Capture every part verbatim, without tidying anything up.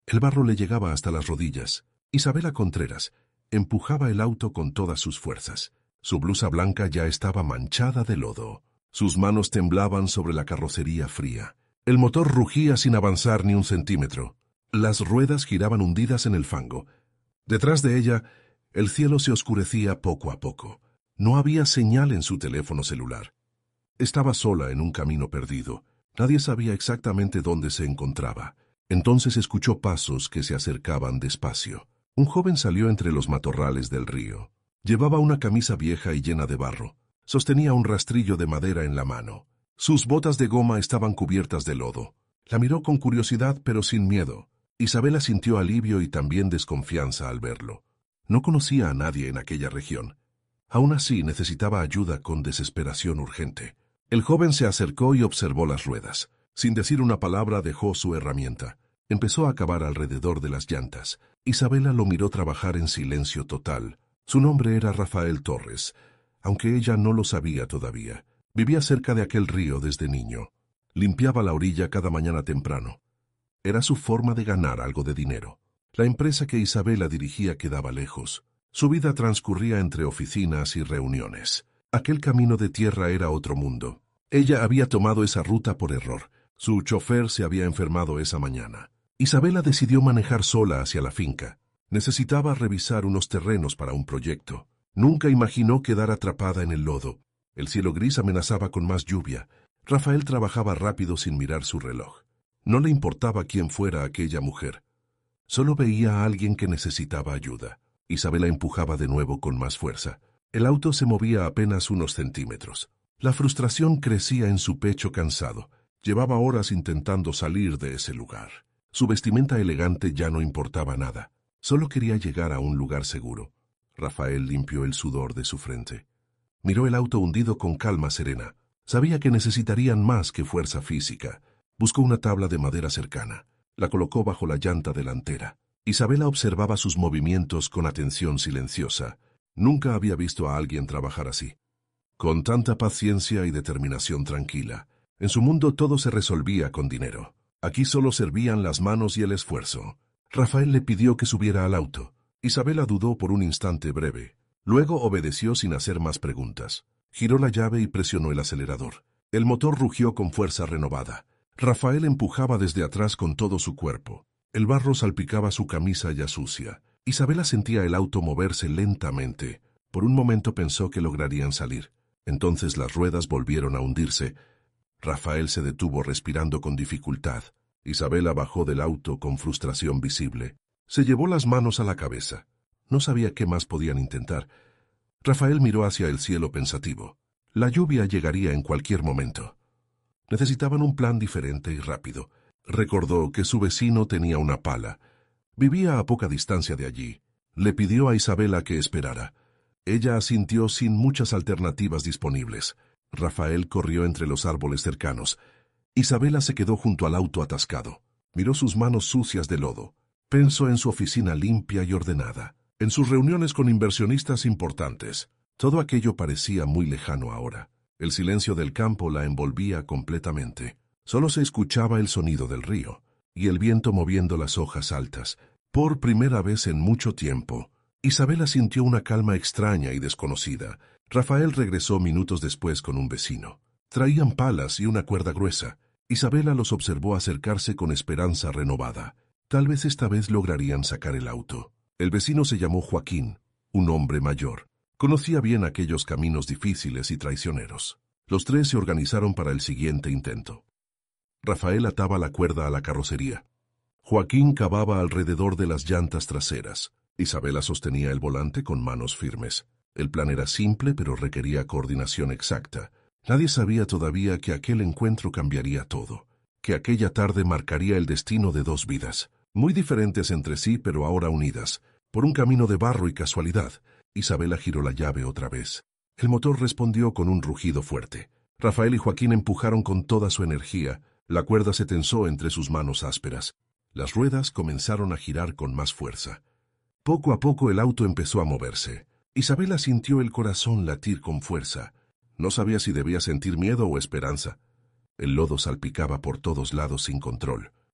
El barro le llegaba hasta las rodillas. Isabela Contreras empujaba el auto con todas sus fuerzas. Su blusa blanca ya estaba manchada de lodo. Sus manos temblaban sobre la carrocería fría. El motor rugía sin avanzar ni un centímetro. Las ruedas giraban hundidas en el fango. Detrás de ella, el cielo se oscurecía poco a poco. No había señal en su teléfono celular. Estaba sola en un camino perdido. Nadie sabía exactamente dónde se encontraba. Entonces escuchó pasos que se acercaban despacio. Un joven salió entre los matorrales del río. Llevaba una camisa vieja y llena de barro. Sostenía un rastrillo de madera en la mano. Sus botas de goma estaban cubiertas de lodo. La miró con curiosidad, pero sin miedo. Isabela sintió alivio y también desconfianza al verlo. No conocía a nadie en aquella región. Aún así necesitaba ayuda con desesperación urgente. El joven se acercó y observó las ruedas. Sin decir una palabra dejó su herramienta. Empezó a cavar alrededor de las llantas. Isabela lo miró trabajar en silencio total. Su nombre era Rafael Torres, aunque ella no lo sabía todavía. Vivía cerca de aquel río desde niño. Limpiaba la orilla cada mañana temprano. Era su forma de ganar algo de dinero. La empresa que Isabela dirigía quedaba lejos. Su vida transcurría entre oficinas y reuniones. Aquel camino de tierra era otro mundo. Ella había tomado esa ruta por error. Su chofer se había enfermado esa mañana. Isabela decidió manejar sola hacia la finca. Necesitaba revisar unos terrenos para un proyecto. Nunca imaginó quedar atrapada en el lodo. El cielo gris amenazaba con más lluvia. Rafael trabajaba rápido sin mirar su reloj. No le importaba quién fuera aquella mujer. Solo veía a alguien que necesitaba ayuda. Isabela empujaba de nuevo con más fuerza. El auto se movía apenas unos centímetros. La frustración crecía en su pecho cansado. Llevaba horas intentando salir de ese lugar. Su vestimenta elegante ya no importaba nada. Solo quería llegar a un lugar seguro. Rafael limpió el sudor de su frente. Miró el auto hundido con calma serena. Sabía que necesitarían más que fuerza física. Buscó una tabla de madera cercana. La colocó bajo la llanta delantera. Isabela observaba sus movimientos con atención silenciosa. Nunca había visto a alguien trabajar así. Con tanta paciencia y determinación tranquila. En su mundo todo se resolvía con dinero. Aquí solo servían las manos y el esfuerzo. Rafael le pidió que subiera al auto. Isabela dudó por un instante breve. Luego obedeció sin hacer más preguntas. Giró la llave y presionó el acelerador. El motor rugió con fuerza renovada. Rafael empujaba desde atrás con todo su cuerpo. El barro salpicaba su camisa ya sucia. Isabela sentía el auto moverse lentamente. Por un momento pensó que lograrían salir. Entonces las ruedas volvieron a hundirse. Rafael se detuvo respirando con dificultad. Isabela bajó del auto con frustración visible. Se llevó las manos a la cabeza. No sabía qué más podían intentar. Rafael miró hacia el cielo pensativo. La lluvia llegaría en cualquier momento. Necesitaban un plan diferente y rápido. Recordó que su vecino tenía una pala. Vivía a poca distancia de allí. Le pidió a Isabela que esperara. Ella asintió sin muchas alternativas disponibles. Rafael corrió entre los árboles cercanos. Isabela se quedó junto al auto atascado. Miró sus manos sucias de lodo. Pensó en su oficina limpia y ordenada, en sus reuniones con inversionistas importantes. Todo aquello parecía muy lejano ahora. El silencio del campo la envolvía completamente. Solo se escuchaba el sonido del río y el viento moviendo las hojas altas. Por primera vez en mucho tiempo, Isabela sintió una calma extraña y desconocida. Rafael regresó minutos después con un vecino. Traían palas y una cuerda gruesa. Isabela los observó acercarse con esperanza renovada. Tal vez esta vez lograrían sacar el auto. El vecino se llamó Joaquín, un hombre mayor. Conocía bien aquellos caminos difíciles y traicioneros. Los tres se organizaron para el siguiente intento. Rafael ataba la cuerda a la carrocería. Joaquín cavaba alrededor de las llantas traseras. Isabela sostenía el volante con manos firmes. El plan era simple, pero requería coordinación exacta. Nadie sabía todavía que aquel encuentro cambiaría todo, que aquella tarde marcaría el destino de dos vidas, muy diferentes entre sí, pero ahora unidas, por un camino de barro y casualidad. Isabela giró la llave otra vez. El motor respondió con un rugido fuerte. Rafael y Joaquín empujaron con toda su energía. La cuerda se tensó entre sus manos ásperas. Las ruedas comenzaron a girar con más fuerza. Poco a poco el auto empezó a moverse. Isabela sintió el corazón latir con fuerza. No sabía si debía sentir miedo o esperanza. El lodo salpicaba por todos lados sin control.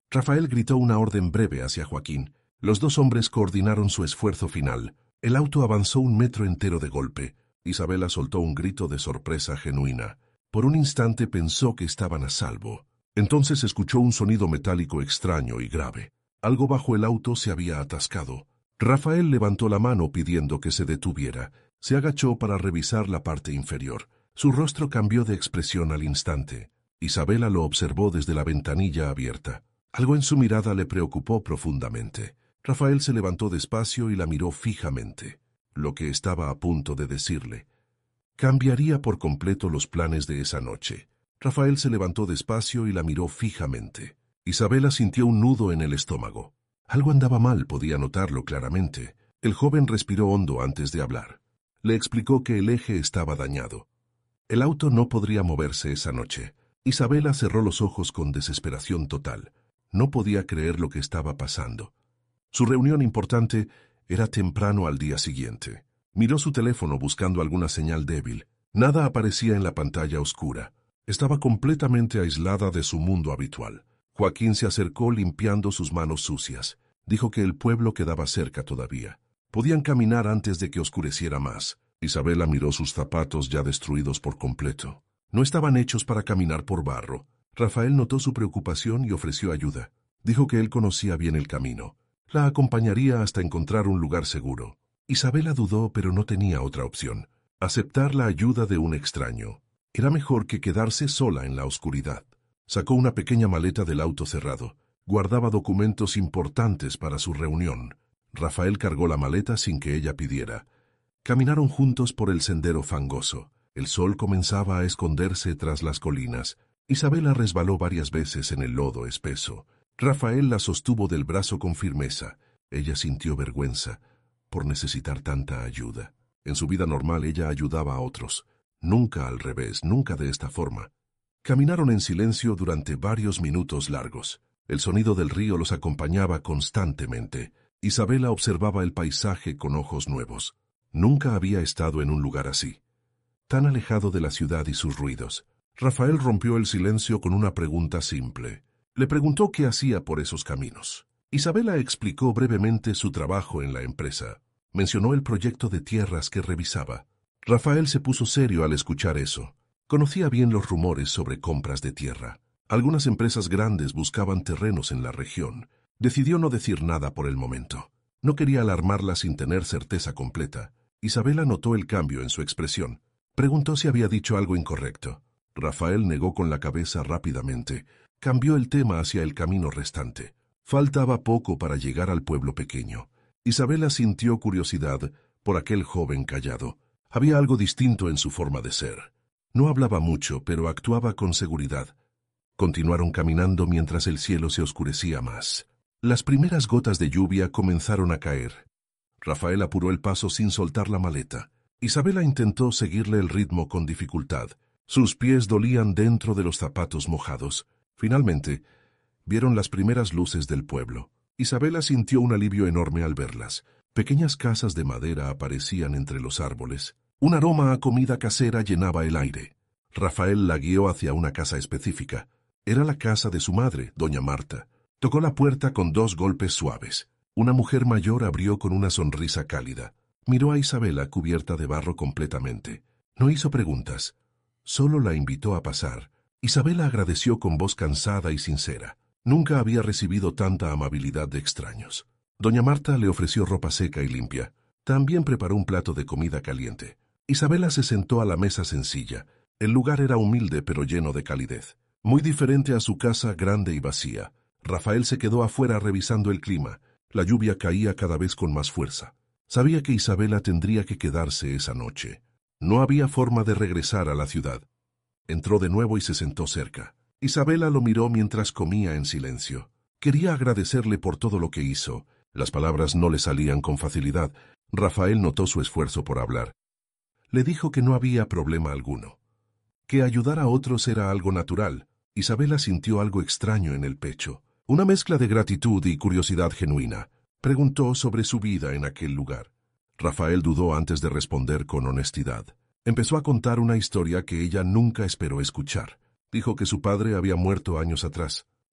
Rafael gritó una orden breve hacia Joaquín. Los dos hombres coordinaron su esfuerzo final. El auto avanzó un metro entero de golpe. Isabela soltó un grito de sorpresa genuina. Por un instante pensó que estaban a salvo. Entonces escuchó un sonido metálico extraño y grave. Algo bajo el auto se había atascado. Rafael levantó la mano pidiendo que se detuviera. Se agachó para revisar la parte inferior. Su rostro cambió de expresión al instante. Isabela lo observó desde la ventanilla abierta. Algo en su mirada le preocupó profundamente. Rafael se levantó despacio y la miró fijamente. Lo que estaba a punto de decirle cambiaría por completo los planes de esa noche. Rafael se levantó despacio y la miró fijamente. Isabela sintió un nudo en el estómago. Algo andaba mal, podía notarlo claramente. El joven respiró hondo antes de hablar. Le explicó que el eje estaba dañado. El auto no podría moverse esa noche. Isabela cerró los ojos con desesperación total. No podía creer lo que estaba pasando. Su reunión importante era temprano al día siguiente. Miró su teléfono buscando alguna señal débil. Nada aparecía en la pantalla oscura. Estaba completamente aislada de su mundo habitual. Joaquín se acercó limpiando sus manos sucias. Dijo que el pueblo quedaba cerca todavía. Podían caminar antes de que oscureciera más. Isabela miró sus zapatos ya destruidos por completo. No estaban hechos para caminar por barro. Rafael notó su preocupación y ofreció ayuda. Dijo que él conocía bien el camino. La acompañaría hasta encontrar un lugar seguro. Isabela dudó, pero no tenía otra opción. Aceptar la ayuda de un extraño. Era mejor que quedarse sola en la oscuridad. Sacó una pequeña maleta del auto cerrado. Guardaba documentos importantes para su reunión. Rafael cargó la maleta sin que ella pidiera. Caminaron juntos por el sendero fangoso. El sol comenzaba a esconderse tras las colinas. Isabela resbaló varias veces en el lodo espeso. Rafael la sostuvo del brazo con firmeza. Ella sintió vergüenza por necesitar tanta ayuda. En su vida normal ella ayudaba a otros. Nunca al revés, nunca de esta forma. Caminaron en silencio durante varios minutos largos. El sonido del río los acompañaba constantemente. Isabela observaba el paisaje con ojos nuevos. Nunca había estado en un lugar así, tan alejado de la ciudad y sus ruidos. Rafael rompió el silencio con una pregunta simple. Le preguntó qué hacía por esos caminos. Isabela explicó brevemente su trabajo en la empresa. Mencionó el proyecto de tierras que revisaba. Rafael se puso serio al escuchar eso. Conocía bien los rumores sobre compras de tierra. Algunas empresas grandes buscaban terrenos en la región. Decidió no decir nada por el momento. No quería alarmarla sin tener certeza completa. Isabela notó el cambio en su expresión. Preguntó si había dicho algo incorrecto. Rafael negó con la cabeza rápidamente. Cambió el tema hacia el camino restante. Faltaba poco para llegar al pueblo pequeño. Isabela sintió curiosidad por aquel joven callado. Había algo distinto en su forma de ser. No hablaba mucho, pero actuaba con seguridad. Continuaron caminando mientras el cielo se oscurecía más. Las primeras gotas de lluvia comenzaron a caer. Rafael apuró el paso sin soltar la maleta. Isabela intentó seguirle el ritmo con dificultad. Sus pies dolían dentro de los zapatos mojados. Finalmente, vieron las primeras luces del pueblo. Isabela sintió un alivio enorme al verlas. Pequeñas casas de madera aparecían entre los árboles. Un aroma a comida casera llenaba el aire. Rafael la guió hacia una casa específica. Era la casa de su madre, doña Marta. Tocó la puerta con dos golpes suaves. Una mujer mayor abrió con una sonrisa cálida. Miró a Isabela cubierta de barro completamente. No hizo preguntas. Solo la invitó a pasar. Isabela agradeció con voz cansada y sincera. Nunca había recibido tanta amabilidad de extraños. Doña Marta le ofreció ropa seca y limpia. También preparó un plato de comida caliente. Isabela se sentó a la mesa sencilla. El lugar era humilde pero lleno de calidez. Muy diferente a su casa grande y vacía. Rafael se quedó afuera revisando el clima. La lluvia caía cada vez con más fuerza. Sabía que Isabela tendría que quedarse esa noche. No había forma de regresar a la ciudad. Entró de nuevo y se sentó cerca. Isabela lo miró mientras comía en silencio. Quería agradecerle por todo lo que hizo. Las palabras no le salían con facilidad. Rafael notó su esfuerzo por hablar. Le dijo que no había problema alguno. Que ayudar a otros era algo natural. Isabela sintió algo extraño en el pecho. Una mezcla de gratitud y curiosidad genuina. Preguntó sobre su vida en aquel lugar. Rafael dudó antes de responder con honestidad. Empezó a contar una historia que ella nunca esperó escuchar. Dijo que su padre había muerto años atrás.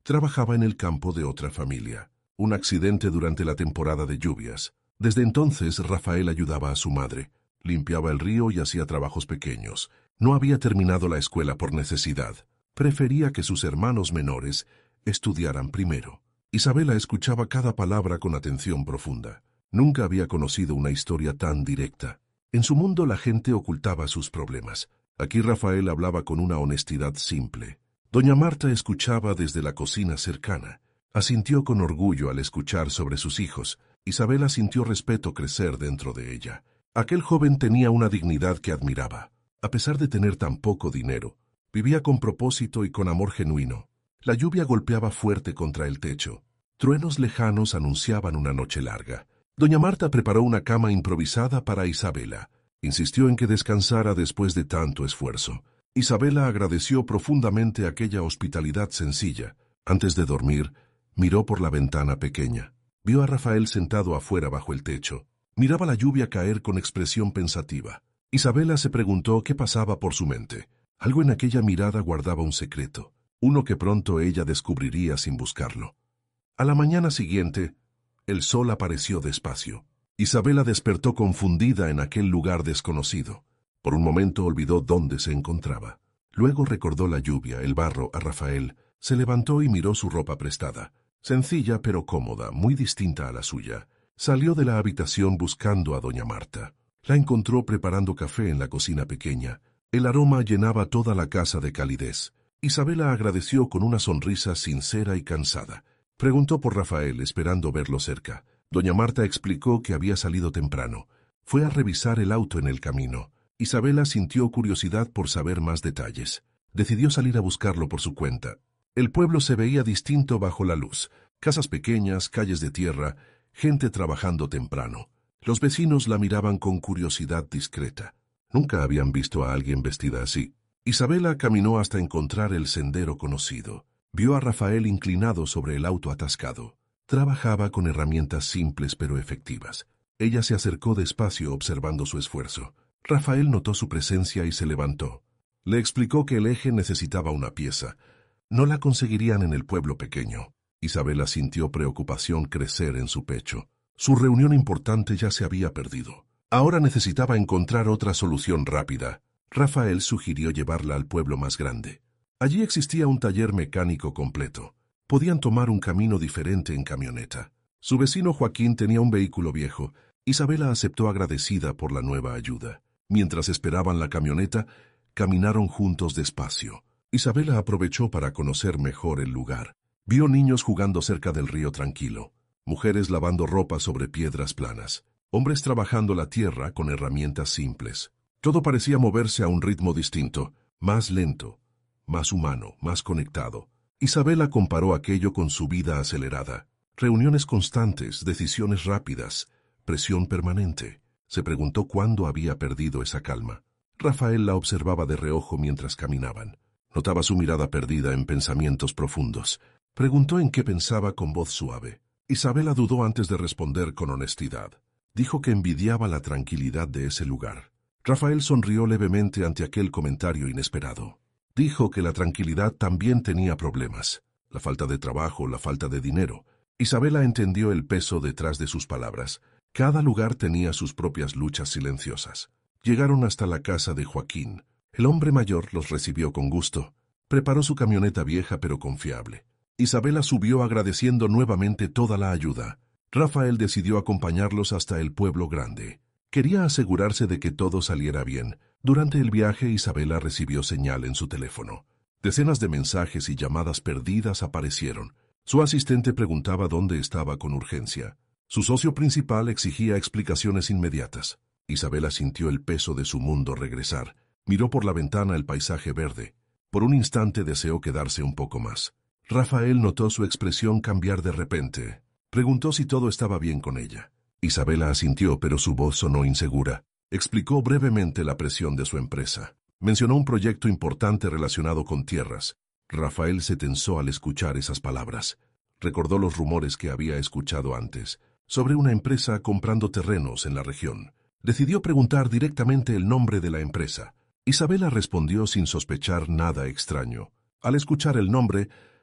Trabajaba en el campo de otra familia. Un accidente durante la temporada de lluvias. Desde entonces, Rafael ayudaba a su madre. Limpiaba el río y hacía trabajos pequeños. No había terminado la escuela por necesidad. Prefería que sus hermanos menores estudiaran primero. Isabela escuchaba cada palabra con atención profunda. Nunca había conocido una historia tan directa. En su mundo la gente ocultaba sus problemas. Aquí Rafael hablaba con una honestidad simple. Doña Marta escuchaba desde la cocina cercana. Asintió con orgullo al escuchar sobre sus hijos. Isabela sintió respeto crecer dentro de ella. Aquel joven tenía una dignidad que admiraba. A pesar de tener tan poco dinero, vivía con propósito y con amor genuino. La lluvia golpeaba fuerte contra el techo. Truenos lejanos anunciaban una noche larga. Doña Marta preparó una cama improvisada para Isabela. Insistió en que descansara después de tanto esfuerzo. Isabela agradeció profundamente aquella hospitalidad sencilla. Antes de dormir, miró por la ventana pequeña. Vio a Rafael sentado afuera bajo el techo. Miraba la lluvia caer con expresión pensativa. Isabela se preguntó qué pasaba por su mente. Algo en aquella mirada guardaba un secreto, uno que pronto ella descubriría sin buscarlo. A la mañana siguiente, el sol apareció despacio. Isabela despertó confundida en aquel lugar desconocido. Por un momento olvidó dónde se encontraba. Luego recordó la lluvia, el barro, a Rafael. Se levantó y miró su ropa prestada. Sencilla pero cómoda, muy distinta a la suya. Salió de la habitación buscando a doña Marta. La encontró preparando café en la cocina pequeña. El aroma llenaba toda la casa de calidez. Isabela agradeció con una sonrisa sincera y cansada. Preguntó por Rafael, esperando verlo cerca. Doña Marta explicó que había salido temprano. Fue a revisar el auto en el camino. Isabela sintió curiosidad por saber más detalles. Decidió salir a buscarlo por su cuenta. El pueblo se veía distinto bajo la luz. Casas pequeñas, calles de tierra, gente trabajando temprano. Los vecinos la miraban con curiosidad discreta. Nunca habían visto a alguien vestida así. Isabela caminó hasta encontrar el sendero conocido. Vio a Rafael inclinado sobre el auto atascado. Trabajaba con herramientas simples pero efectivas. Ella se acercó despacio observando su esfuerzo. Rafael notó su presencia y se levantó. Le explicó que el eje necesitaba una pieza. No la conseguirían en el pueblo pequeño. Isabela sintió preocupación crecer en su pecho. Su reunión importante ya se había perdido. Ahora necesitaba encontrar otra solución rápida. Rafael sugirió llevarla al pueblo más grande. Allí existía un taller mecánico completo. Podían tomar un camino diferente en camioneta. Su vecino Joaquín tenía un vehículo viejo. Isabela aceptó agradecida por la nueva ayuda. Mientras esperaban la camioneta, caminaron juntos despacio. Isabela aprovechó para conocer mejor el lugar. Vio niños jugando cerca del río tranquilo, mujeres lavando ropa sobre piedras planas, hombres trabajando la tierra con herramientas simples. Todo parecía moverse a un ritmo distinto, más lento, más humano, más conectado. Isabela comparó aquello con su vida acelerada. Reuniones constantes, decisiones rápidas, presión permanente. Se preguntó cuándo había perdido esa calma. Rafael la observaba de reojo mientras caminaban. Notaba su mirada perdida en pensamientos profundos. Preguntó en qué pensaba con voz suave. Isabela dudó antes de responder con honestidad. Dijo que envidiaba la tranquilidad de ese lugar. Rafael sonrió levemente ante aquel comentario inesperado. Dijo que la tranquilidad también tenía problemas. La falta de trabajo, la falta de dinero. Isabela entendió el peso detrás de sus palabras. Cada lugar tenía sus propias luchas silenciosas. Llegaron hasta la casa de Joaquín. El hombre mayor los recibió con gusto. Preparó su camioneta vieja pero confiable. Isabela subió agradeciendo nuevamente toda la ayuda. Rafael decidió acompañarlos hasta el pueblo grande. Quería asegurarse de que todo saliera bien. Durante el viaje, Isabela recibió señal en su teléfono. Decenas de mensajes y llamadas perdidas aparecieron. Su asistente preguntaba dónde estaba con urgencia. Su socio principal exigía explicaciones inmediatas. Isabela sintió el peso de su mundo regresar. Miró por la ventana el paisaje verde. Por un instante deseó quedarse un poco más. Rafael notó su expresión cambiar de repente. Preguntó si todo estaba bien con ella. Isabela asintió, pero su voz sonó insegura. Explicó brevemente la presión de su empresa. Mencionó un proyecto importante relacionado con tierras. Rafael se tensó al escuchar esas palabras. Recordó los rumores que había escuchado antes, sobre una empresa comprando terrenos en la región. Decidió preguntar directamente el nombre de la empresa. Isabela respondió sin sospechar nada extraño. Al escuchar el nombre,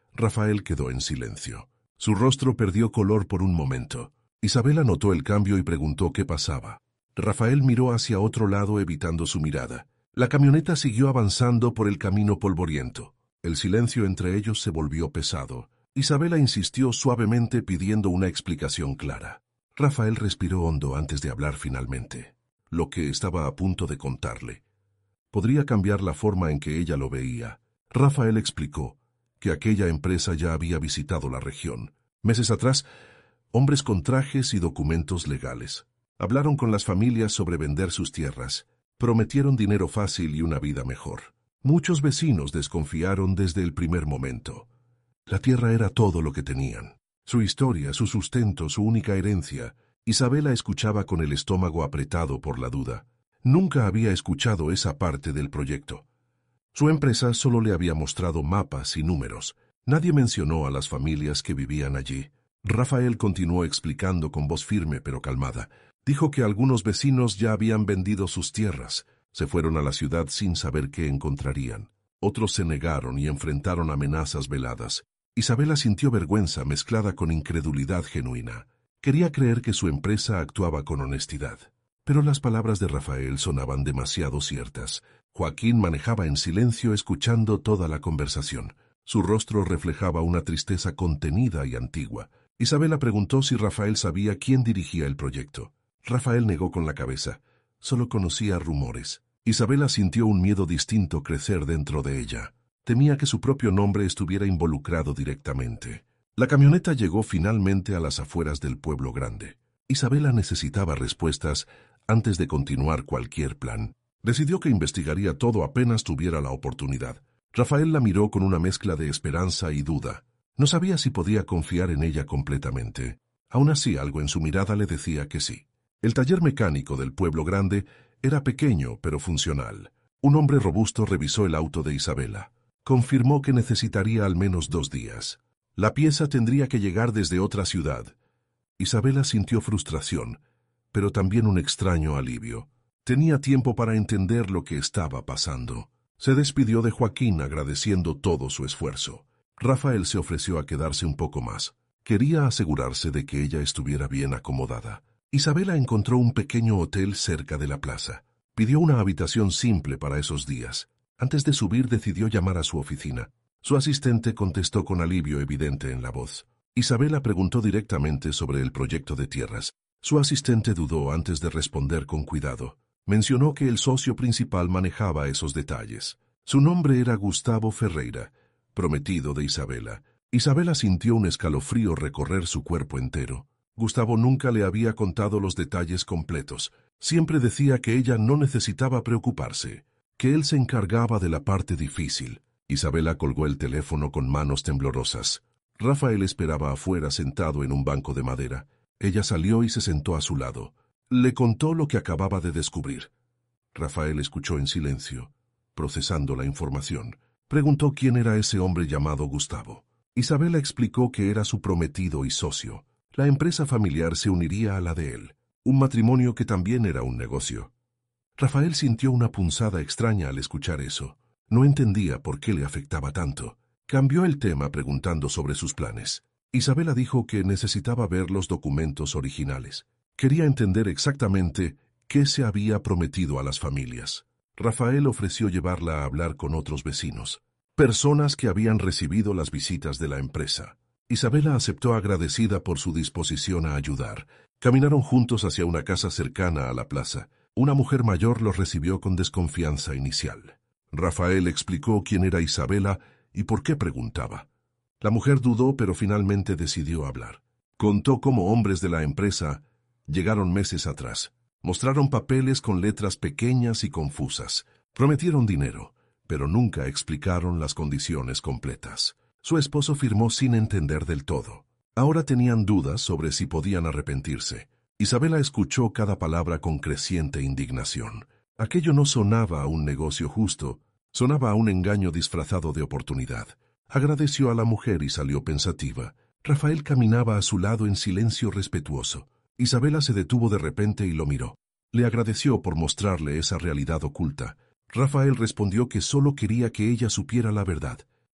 Rafael quedó en silencio. Su rostro perdió color por un momento. Isabela notó el cambio y preguntó qué pasaba. Rafael miró hacia otro lado evitando su mirada. La camioneta siguió avanzando por el camino polvoriento. El silencio entre ellos se volvió pesado. Isabela insistió suavemente pidiendo una explicación clara. Rafael respiró hondo antes de hablar finalmente. Lo que estaba a punto de contarle podría cambiar la forma en que ella lo veía. Rafael explicó que aquella empresa ya había visitado la región. Meses atrás, hombres con trajes y documentos legales hablaron con las familias sobre vender sus tierras. Prometieron dinero fácil y una vida mejor. Muchos vecinos desconfiaron desde el primer momento. La tierra era todo lo que tenían. Su historia, su sustento, su única herencia. Isabela escuchaba con el estómago apretado por la duda. Nunca había escuchado esa parte del proyecto. Su empresa solo le había mostrado mapas y números. Nadie mencionó a las familias que vivían allí. Rafael continuó explicando con voz firme pero calmada. Dijo que algunos vecinos ya habían vendido sus tierras. Se fueron a la ciudad sin saber qué encontrarían. Otros se negaron y enfrentaron amenazas veladas. Isabela sintió vergüenza mezclada con incredulidad genuina. Quería creer que su empresa actuaba con honestidad. Pero las palabras de Rafael sonaban demasiado ciertas. Joaquín manejaba en silencio escuchando toda la conversación. Su rostro reflejaba una tristeza contenida y antigua. Isabela preguntó si Rafael sabía quién dirigía el proyecto. Rafael negó con la cabeza. Solo conocía rumores. Isabela sintió un miedo distinto crecer dentro de ella. Temía que su propio nombre estuviera involucrado directamente. La camioneta llegó finalmente a las afueras del pueblo grande. Isabela necesitaba respuestas antes de continuar cualquier plan. Decidió que investigaría todo apenas tuviera la oportunidad. Rafael la miró con una mezcla de esperanza y duda. No sabía si podía confiar en ella completamente. Aún así, algo en su mirada le decía que sí. El taller mecánico del pueblo grande era pequeño pero funcional. Un hombre robusto revisó el auto de Isabela. Confirmó que necesitaría al menos dos días. La pieza tendría que llegar desde otra ciudad. Isabela sintió frustración, pero también un extraño alivio. Tenía tiempo para entender lo que estaba pasando. Se despidió de Joaquín agradeciendo todo su esfuerzo. Rafael se ofreció a quedarse un poco más. Quería asegurarse de que ella estuviera bien acomodada. Isabela encontró un pequeño hotel cerca de la plaza. Pidió una habitación simple para esos días. Antes de subir decidió llamar a su oficina. Su asistente contestó con alivio evidente en la voz. Isabela preguntó directamente sobre el proyecto de tierras. Su asistente dudó antes de responder con cuidado. Mencionó que el socio principal manejaba esos detalles. Su nombre era Gustavo Ferreira, prometido de Isabela. Isabela sintió un escalofrío recorrer su cuerpo entero. Gustavo nunca le había contado los detalles completos. Siempre decía que ella no necesitaba preocuparse, que él se encargaba de la parte difícil. Isabela colgó el teléfono con manos temblorosas. Rafael esperaba afuera sentado en un banco de madera. Ella salió y se sentó a su lado. Le contó lo que acababa de descubrir. Rafael escuchó en silencio, procesando la información. Preguntó quién era ese hombre llamado Gustavo. Isabela explicó que era su prometido y socio. La empresa familiar se uniría a la de él, un matrimonio que también era un negocio. Rafael sintió una punzada extraña al escuchar eso. No entendía por qué le afectaba tanto. Cambió el tema preguntando sobre sus planes. Isabela dijo que necesitaba ver los documentos originales. Quería entender exactamente qué se había prometido a las familias. Rafael ofreció llevarla a hablar con otros vecinos, personas que habían recibido las visitas de la empresa. Isabela aceptó agradecida por su disposición a ayudar. Caminaron juntos hacia una casa cercana a la plaza. Una mujer mayor los recibió con desconfianza inicial. Rafael explicó quién era Isabela y por qué preguntaba. La mujer dudó, pero finalmente decidió hablar. Contó cómo hombres de la empresa llegaron meses atrás. Mostraron papeles con letras pequeñas y confusas. Prometieron dinero, pero nunca explicaron las condiciones completas. Su esposo firmó sin entender del todo. Ahora tenían dudas sobre si podían arrepentirse. Isabela escuchó cada palabra con creciente indignación. Aquello no sonaba a un negocio justo, sonaba a un engaño disfrazado de oportunidad. Agradeció a la mujer y salió pensativa. Rafael caminaba a su lado en silencio respetuoso. Isabela se detuvo de repente y lo miró. Le agradeció por mostrarle esa realidad oculta. Rafael respondió que solo quería que ella supiera la verdad,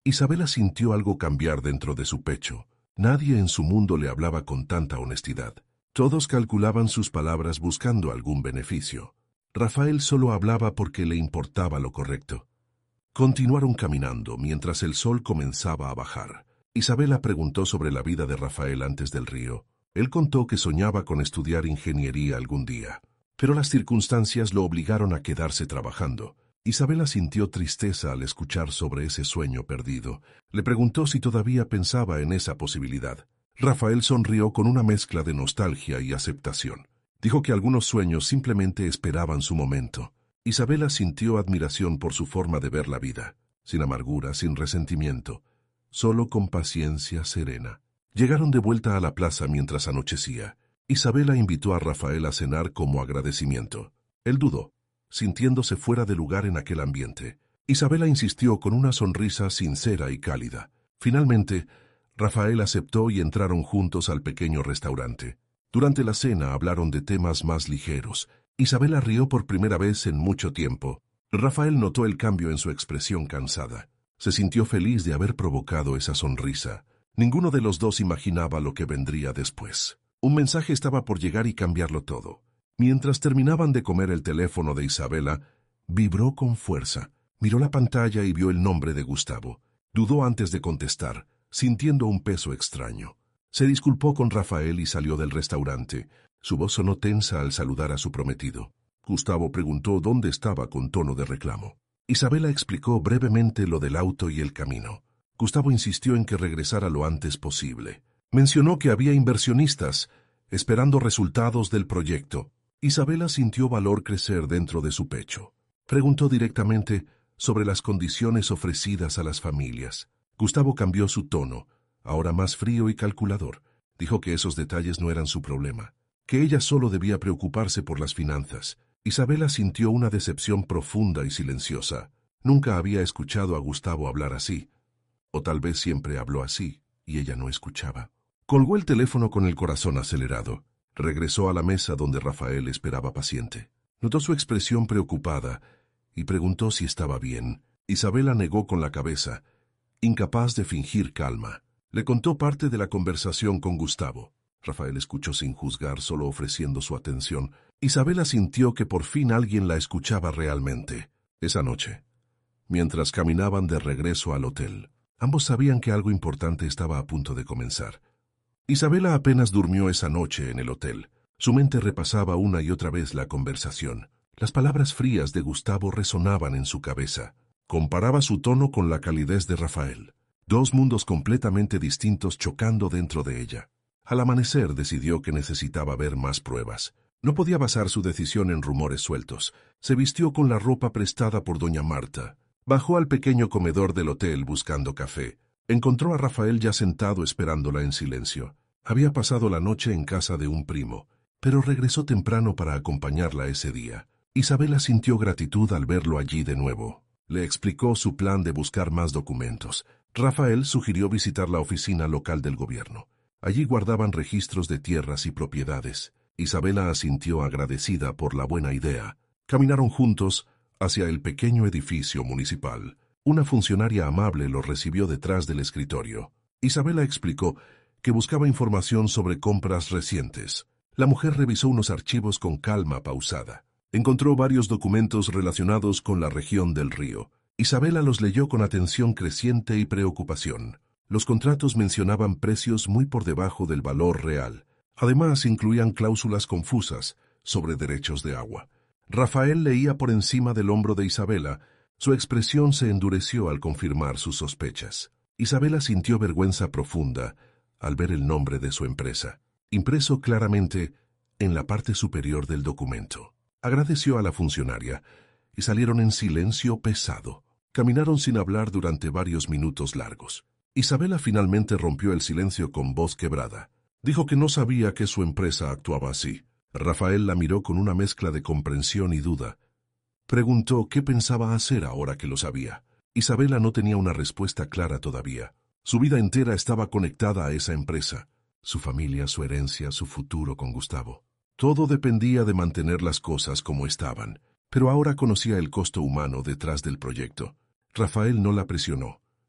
Isabela sintió algo cambiar dentro de su pecho. Nadie en su mundo le hablaba con tanta honestidad. Todos calculaban sus palabras buscando algún beneficio. Rafael solo hablaba porque le importaba lo correcto. Continuaron caminando mientras el sol comenzaba a bajar. Isabela preguntó sobre la vida de Rafael antes del río. Él contó que soñaba con estudiar ingeniería algún día, pero las circunstancias lo obligaron a quedarse trabajando. Isabela sintió tristeza al escuchar sobre ese sueño perdido. Le preguntó si todavía pensaba en esa posibilidad. Rafael sonrió con una mezcla de nostalgia y aceptación. Dijo que algunos sueños simplemente esperaban su momento. Isabela sintió admiración por su forma de ver la vida, sin amargura, sin resentimiento, solo con paciencia serena. Llegaron de vuelta a la plaza mientras anochecía. Isabela invitó a Rafael a cenar como agradecimiento. Él dudó, sintiéndose fuera de lugar en aquel ambiente. Isabela insistió con una sonrisa sincera y cálida. Finalmente, Rafael aceptó y entraron juntos al pequeño restaurante. Durante la cena hablaron de temas más ligeros. Isabela rió por primera vez en mucho tiempo. Rafael notó el cambio en su expresión cansada. Se sintió feliz de haber provocado esa sonrisa. Ninguno de los dos imaginaba lo que vendría después. Un mensaje estaba por llegar y cambiarlo todo. Mientras terminaban de comer, el teléfono de Isabela vibró con fuerza. Miró la pantalla y vio el nombre de Gustavo. Dudó antes de contestar, sintiendo un peso extraño. Se disculpó con Rafael y salió del restaurante. Su voz sonó tensa al saludar a su prometido. Gustavo preguntó dónde estaba con tono de reclamo. Isabela explicó brevemente lo del auto y el camino. Gustavo insistió en que regresara lo antes posible. Mencionó que había inversionistas esperando resultados del proyecto. Isabela sintió valor crecer dentro de su pecho. Preguntó directamente sobre las condiciones ofrecidas a las familias. Gustavo cambió su tono, ahora más frío y calculador. Dijo que esos detalles no eran su problema, que ella solo debía preocuparse por las finanzas. Isabela sintió una decepción profunda y silenciosa. Nunca había escuchado a Gustavo hablar así. O tal vez siempre habló así, y ella no escuchaba. Colgó el teléfono con el corazón acelerado. Regresó a la mesa donde Rafael esperaba paciente. Notó su expresión preocupada y preguntó si estaba bien. Isabela negó con la cabeza, incapaz de fingir calma. Le contó parte de la conversación con Gustavo. Rafael escuchó sin juzgar, solo ofreciendo su atención. Isabela sintió que por fin alguien la escuchaba realmente. Esa noche, mientras caminaban de regreso al hotel, ambos sabían que algo importante estaba a punto de comenzar. Isabela apenas durmió esa noche en el hotel. Su mente repasaba una y otra vez la conversación. Las palabras frías de Gustavo resonaban en su cabeza. Comparaba su tono con la calidez de Rafael. Dos mundos completamente distintos chocando dentro de ella. Al amanecer decidió que necesitaba ver más pruebas. No podía basar su decisión en rumores sueltos. Se vistió con la ropa prestada por doña Marta. Bajó al pequeño comedor del hotel buscando café. Encontró a Rafael ya sentado esperándola en silencio. Había pasado la noche en casa de un primo, pero regresó temprano para acompañarla ese día. Isabela sintió gratitud al verlo allí de nuevo. Le explicó su plan de buscar más documentos. Rafael sugirió visitar la oficina local del gobierno. Allí guardaban registros de tierras y propiedades. Isabela asintió agradecida por la buena idea. Caminaron juntos hacia el pequeño edificio municipal. Una funcionaria amable los recibió detrás del escritorio. Isabela explicó que buscaba información sobre compras recientes. La mujer revisó unos archivos con calma pausada. Encontró varios documentos relacionados con la región del río. Isabela los leyó con atención creciente y preocupación. Los contratos mencionaban precios muy por debajo del valor real. Además, incluían cláusulas confusas sobre derechos de agua. Rafael leía por encima del hombro de Isabela. Su expresión se endureció al confirmar sus sospechas. Isabela sintió vergüenza profunda al ver el nombre de su empresa, impreso claramente en la parte superior del documento. Agradeció a la funcionaria y salieron en silencio pesado. Caminaron sin hablar durante varios minutos largos. Isabela finalmente rompió el silencio con voz quebrada. Dijo que no sabía que su empresa actuaba así. Rafael la miró con una mezcla de comprensión y duda. Preguntó qué pensaba hacer ahora que lo sabía. Isabela no tenía una respuesta clara todavía. Su vida entera estaba conectada a esa empresa. Su familia, su herencia, su futuro con Gustavo. Todo dependía de mantener las cosas como estaban. Pero ahora conocía el costo humano detrás del proyecto. Rafael no la presionó.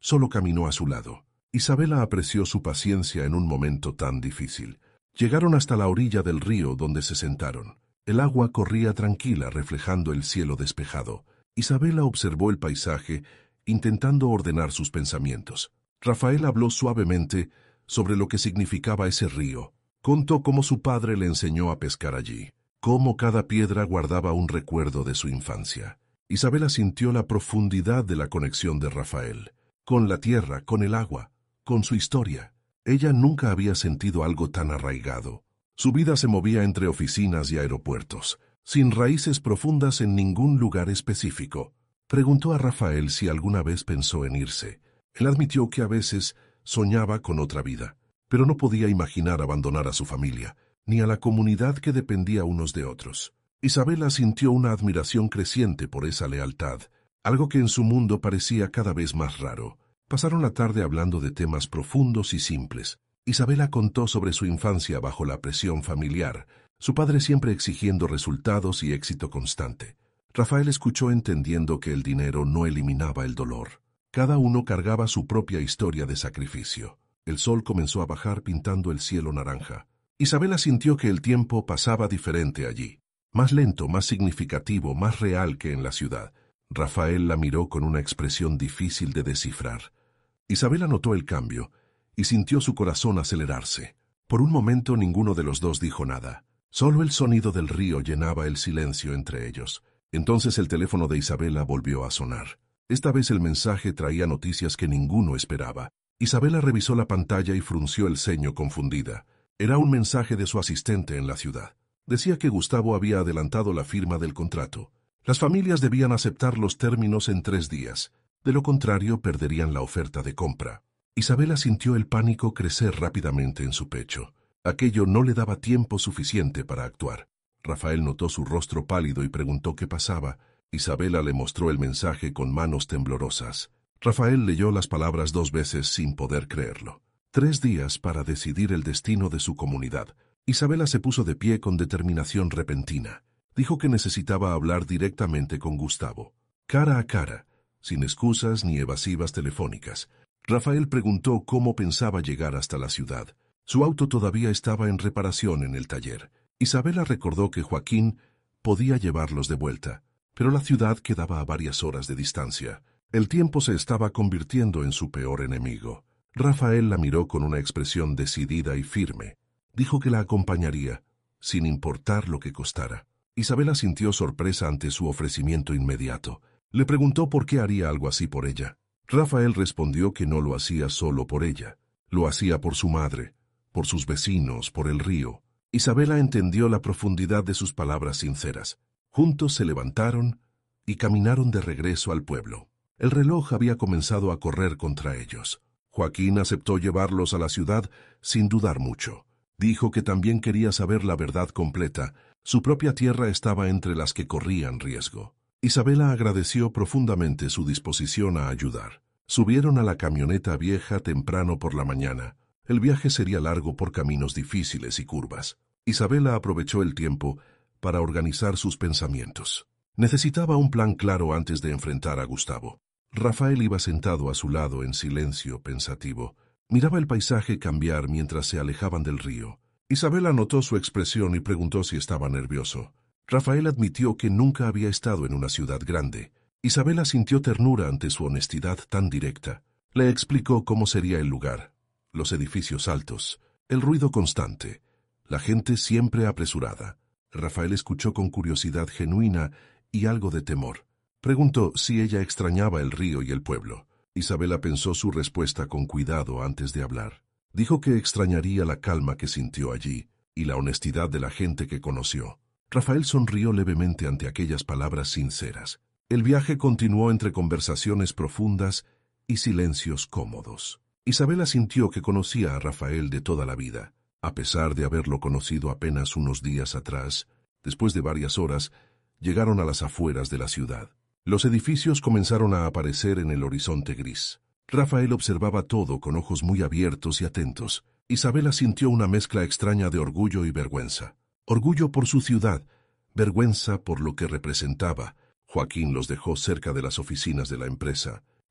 solo caminó a su lado. Isabela apreció su paciencia en un momento tan difícil. Llegaron hasta la orilla del río donde se sentaron. El agua corría tranquila reflejando el cielo despejado. Isabela observó el paisaje, intentando ordenar sus pensamientos. Rafael habló suavemente sobre lo que significaba ese río. Contó cómo su padre le enseñó a pescar allí, cómo cada piedra guardaba un recuerdo de su infancia. Isabela sintió la profundidad de la conexión de Rafael, con la tierra, con el agua, con su historia. Ella nunca había sentido algo tan arraigado. Su vida se movía entre oficinas y aeropuertos, sin raíces profundas en ningún lugar específico. Preguntó a Rafael si alguna vez pensó en irse. Él admitió que a veces soñaba con otra vida, pero no podía imaginar abandonar a su familia, ni a la comunidad que dependía unos de otros. Isabela sintió una admiración creciente por esa lealtad, algo que en su mundo parecía cada vez más raro. Pasaron la tarde hablando de temas profundos y simples. Isabela contó sobre su infancia bajo la presión familiar, su padre siempre exigiendo resultados y éxito constante. Rafael escuchó entendiendo que el dinero no eliminaba el dolor. Cada uno cargaba su propia historia de sacrificio. El sol comenzó a bajar pintando el cielo naranja. Isabela sintió que el tiempo pasaba diferente allí. Más lento, más significativo, más real que en la ciudad. Rafael la miró con una expresión difícil de descifrar. Isabela notó el cambio y sintió su corazón acelerarse. Por un momento ninguno de los dos dijo nada. Solo el sonido del río llenaba el silencio entre ellos. Entonces el teléfono de Isabela volvió a sonar. Esta vez el mensaje traía noticias que ninguno esperaba. Isabela revisó la pantalla y frunció el ceño confundida. Era un mensaje de su asistente en la ciudad. Decía que Gustavo había adelantado la firma del contrato. Las familias debían aceptar los términos en tres días. De lo contrario, perderían la oferta de compra. Isabela sintió el pánico crecer rápidamente en su pecho. Aquello no le daba tiempo suficiente para actuar. Rafael notó su rostro pálido y preguntó qué pasaba. Isabela le mostró el mensaje con manos temblorosas. Rafael leyó las palabras dos veces sin poder creerlo. Tres días para decidir el destino de su comunidad. Isabela se puso de pie con determinación repentina. Dijo que necesitaba hablar directamente con Gustavo, cara a cara, sin excusas ni evasivas telefónicas. Rafael preguntó cómo pensaba llegar hasta la ciudad. Su auto todavía estaba en reparación en el taller. Isabela recordó que Joaquín podía llevarlos de vuelta, pero la ciudad quedaba a varias horas de distancia. El tiempo se estaba convirtiendo en su peor enemigo. Rafael la miró con una expresión decidida y firme. Dijo que la acompañaría, sin importar lo que costara. Isabela sintió sorpresa ante su ofrecimiento inmediato. Le preguntó por qué haría algo así por ella. Rafael respondió que no lo hacía solo por ella. Lo hacía por su madre, por sus vecinos, por el río. Isabela entendió la profundidad de sus palabras sinceras. Juntos se levantaron y caminaron de regreso al pueblo. El reloj había comenzado a correr contra ellos. Joaquín aceptó llevarlos a la ciudad sin dudar mucho. Dijo que también quería saber la verdad completa. Su propia tierra estaba entre las que corrían riesgo. Isabela agradeció profundamente su disposición a ayudar. Subieron a la camioneta vieja temprano por la mañana. El viaje sería largo por caminos difíciles y curvas. Isabela aprovechó el tiempo para organizar sus pensamientos. Necesitaba un plan claro antes de enfrentar a Gustavo. Rafael iba sentado a su lado en silencio pensativo. Miraba el paisaje cambiar mientras se alejaban del río. Isabela notó su expresión y preguntó si estaba nervioso. Rafael admitió que nunca había estado en una ciudad grande. Isabela sintió ternura ante su honestidad tan directa. Le explicó cómo sería el lugar, los edificios altos, el ruido constante, la gente siempre apresurada. Rafael escuchó con curiosidad genuina y algo de temor. Preguntó si ella extrañaba el río y el pueblo. Isabela pensó su respuesta con cuidado antes de hablar. Dijo que extrañaría la calma que sintió allí y la honestidad de la gente que conoció. Rafael sonrió levemente ante aquellas palabras sinceras. El viaje continuó entre conversaciones profundas y silencios cómodos. Isabela sintió que conocía a Rafael de toda la vida. A pesar de haberlo conocido apenas unos días atrás, después de varias horas, llegaron a las afueras de la ciudad. Los edificios comenzaron a aparecer en el horizonte gris. Rafael observaba todo con ojos muy abiertos y atentos. Isabela sintió una mezcla extraña de orgullo y vergüenza. Orgullo por su ciudad, vergüenza por lo que representaba. Joaquín los dejó cerca de las oficinas de la empresa.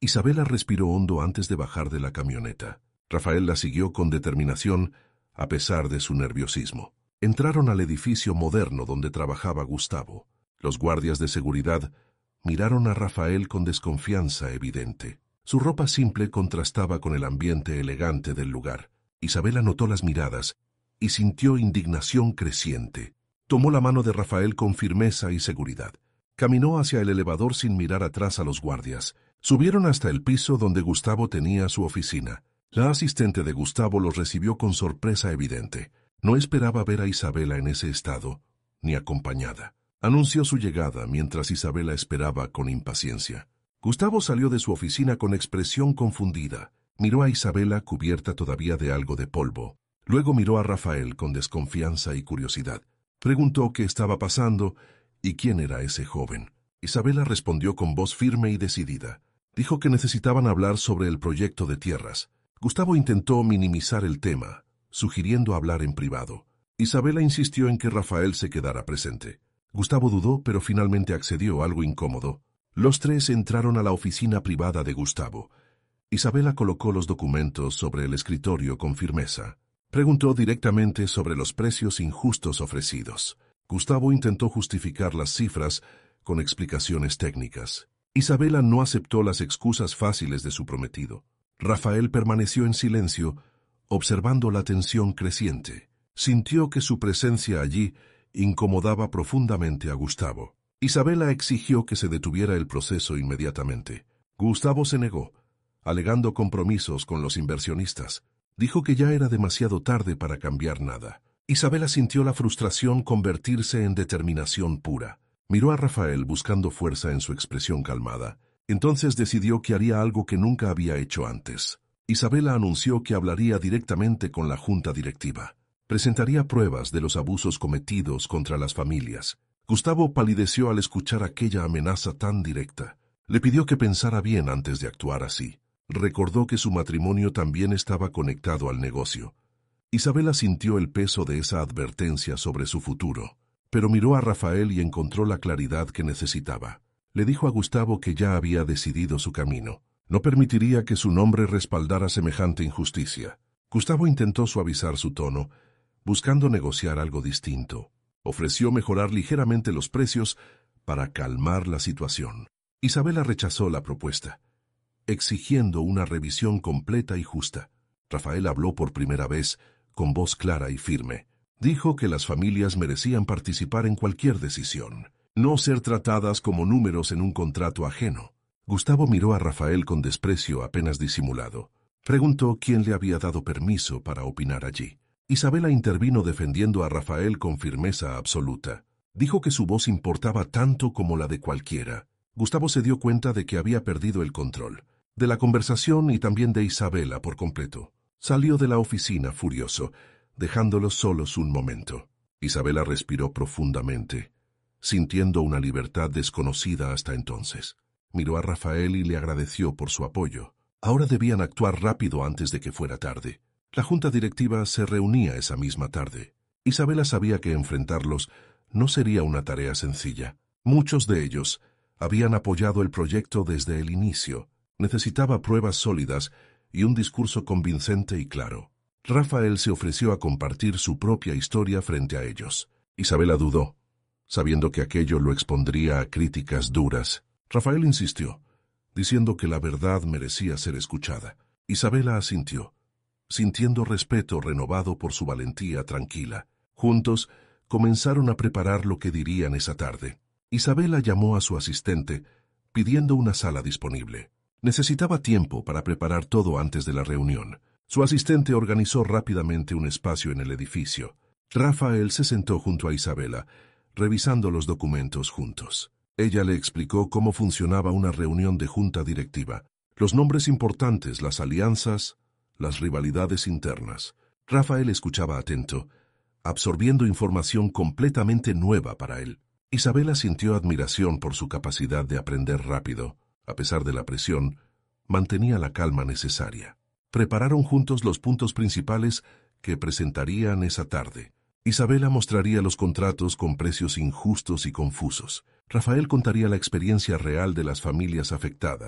Isabela respiró hondo antes de bajar de la camioneta. Rafael la siguió con determinación, a pesar de su nerviosismo. Entraron al edificio moderno donde trabajaba Gustavo. Los guardias de seguridad miraron a Rafael con desconfianza evidente. Su ropa simple contrastaba con el ambiente elegante del lugar. Isabela notó las miradas y sintió indignación creciente. Tomó la mano de Rafael con firmeza y seguridad. Caminó hacia el elevador sin mirar atrás a los guardias. Subieron hasta el piso donde Gustavo tenía su oficina. La asistente de Gustavo los recibió con sorpresa evidente. No esperaba ver a Isabela en ese estado, ni acompañada. Anunció su llegada mientras Isabela esperaba con impaciencia. Gustavo salió de su oficina con expresión confundida. Miró a Isabela cubierta todavía de algo de polvo. Luego miró a Rafael con desconfianza y curiosidad. Preguntó qué estaba pasando y quién era ese joven. Isabela respondió con voz firme y decidida. Dijo que necesitaban hablar sobre el proyecto de tierras. Gustavo intentó minimizar el tema, sugiriendo hablar en privado. Isabela insistió en que Rafael se quedara presente. Gustavo dudó, pero finalmente accedió, algo incómodo. Los tres entraron a la oficina privada de Gustavo. Isabela colocó los documentos sobre el escritorio con firmeza. Preguntó directamente sobre los precios injustos ofrecidos. Gustavo intentó justificar las cifras con explicaciones técnicas. Isabela no aceptó las excusas fáciles de su prometido. Rafael permaneció en silencio, observando la tensión creciente. Sintió que su presencia allí incomodaba profundamente a Gustavo. Isabela exigió que se detuviera el proceso inmediatamente. Gustavo se negó, alegando compromisos con los inversionistas. Dijo que ya era demasiado tarde para cambiar nada. Isabela sintió la frustración convertirse en determinación pura. Miró a Rafael buscando fuerza en su expresión calmada. Entonces decidió que haría algo que nunca había hecho antes. Isabela anunció que hablaría directamente con la junta directiva. Presentaría pruebas de los abusos cometidos contra las familias. Gustavo palideció al escuchar aquella amenaza tan directa. Le pidió que pensara bien antes de actuar así. Recordó que su matrimonio también estaba conectado al negocio. Isabela sintió el peso de esa advertencia sobre su futuro, pero miró a Rafael y encontró la claridad que necesitaba. Le dijo a Gustavo que ya había decidido su camino. No permitiría que su nombre respaldara semejante injusticia. Gustavo intentó suavizar su tono, buscando negociar algo distinto. Ofreció mejorar ligeramente los precios para calmar la situación. Isabela rechazó la propuesta, exigiendo una revisión completa y justa. Rafael habló por primera vez, con voz clara y firme. Dijo que las familias merecían participar en cualquier decisión, no ser tratadas como números en un contrato ajeno. Gustavo miró a Rafael con desprecio apenas disimulado. Preguntó quién le había dado permiso para opinar allí. Isabela intervino defendiendo a Rafael con firmeza absoluta. Dijo que su voz importaba tanto como la de cualquiera. Gustavo se dio cuenta de que había perdido el control de la conversación y también de Isabela por completo. Salió de la oficina furioso, dejándolos solos un momento. Isabela respiró profundamente, sintiendo una libertad desconocida hasta entonces. Miró a Rafael y le agradeció por su apoyo. Ahora debían actuar rápido antes de que fuera tarde. La junta directiva se reunía esa misma tarde. Isabela sabía que enfrentarlos no sería una tarea sencilla. Muchos de ellos habían apoyado el proyecto desde el inicio. Necesitaba pruebas sólidas y un discurso convincente y claro. Rafael se ofreció a compartir su propia historia frente a ellos. Isabela dudó, sabiendo que aquello lo expondría a críticas duras. Rafael insistió, diciendo que la verdad merecía ser escuchada. Isabela asintió, sintiendo respeto renovado por su valentía tranquila. Juntos comenzaron a preparar lo que dirían esa tarde. Isabela llamó a su asistente, pidiendo una sala disponible. Necesitaba tiempo para preparar todo antes de la reunión. Su asistente organizó rápidamente un espacio en el edificio. Rafael se sentó junto a Isabela, revisando los documentos juntos. Ella le explicó cómo funcionaba una reunión de junta directiva, los nombres importantes, las alianzas, las rivalidades internas. Rafael escuchaba atento, absorbiendo información completamente nueva para él. Isabela sintió admiración por su capacidad de aprender rápido. A pesar de la presión, mantenía la calma necesaria. Prepararon juntos los puntos principales que presentarían esa tarde. Isabela mostraría los contratos con precios injustos y confusos. Rafael contaría la experiencia real de las familias afectadas.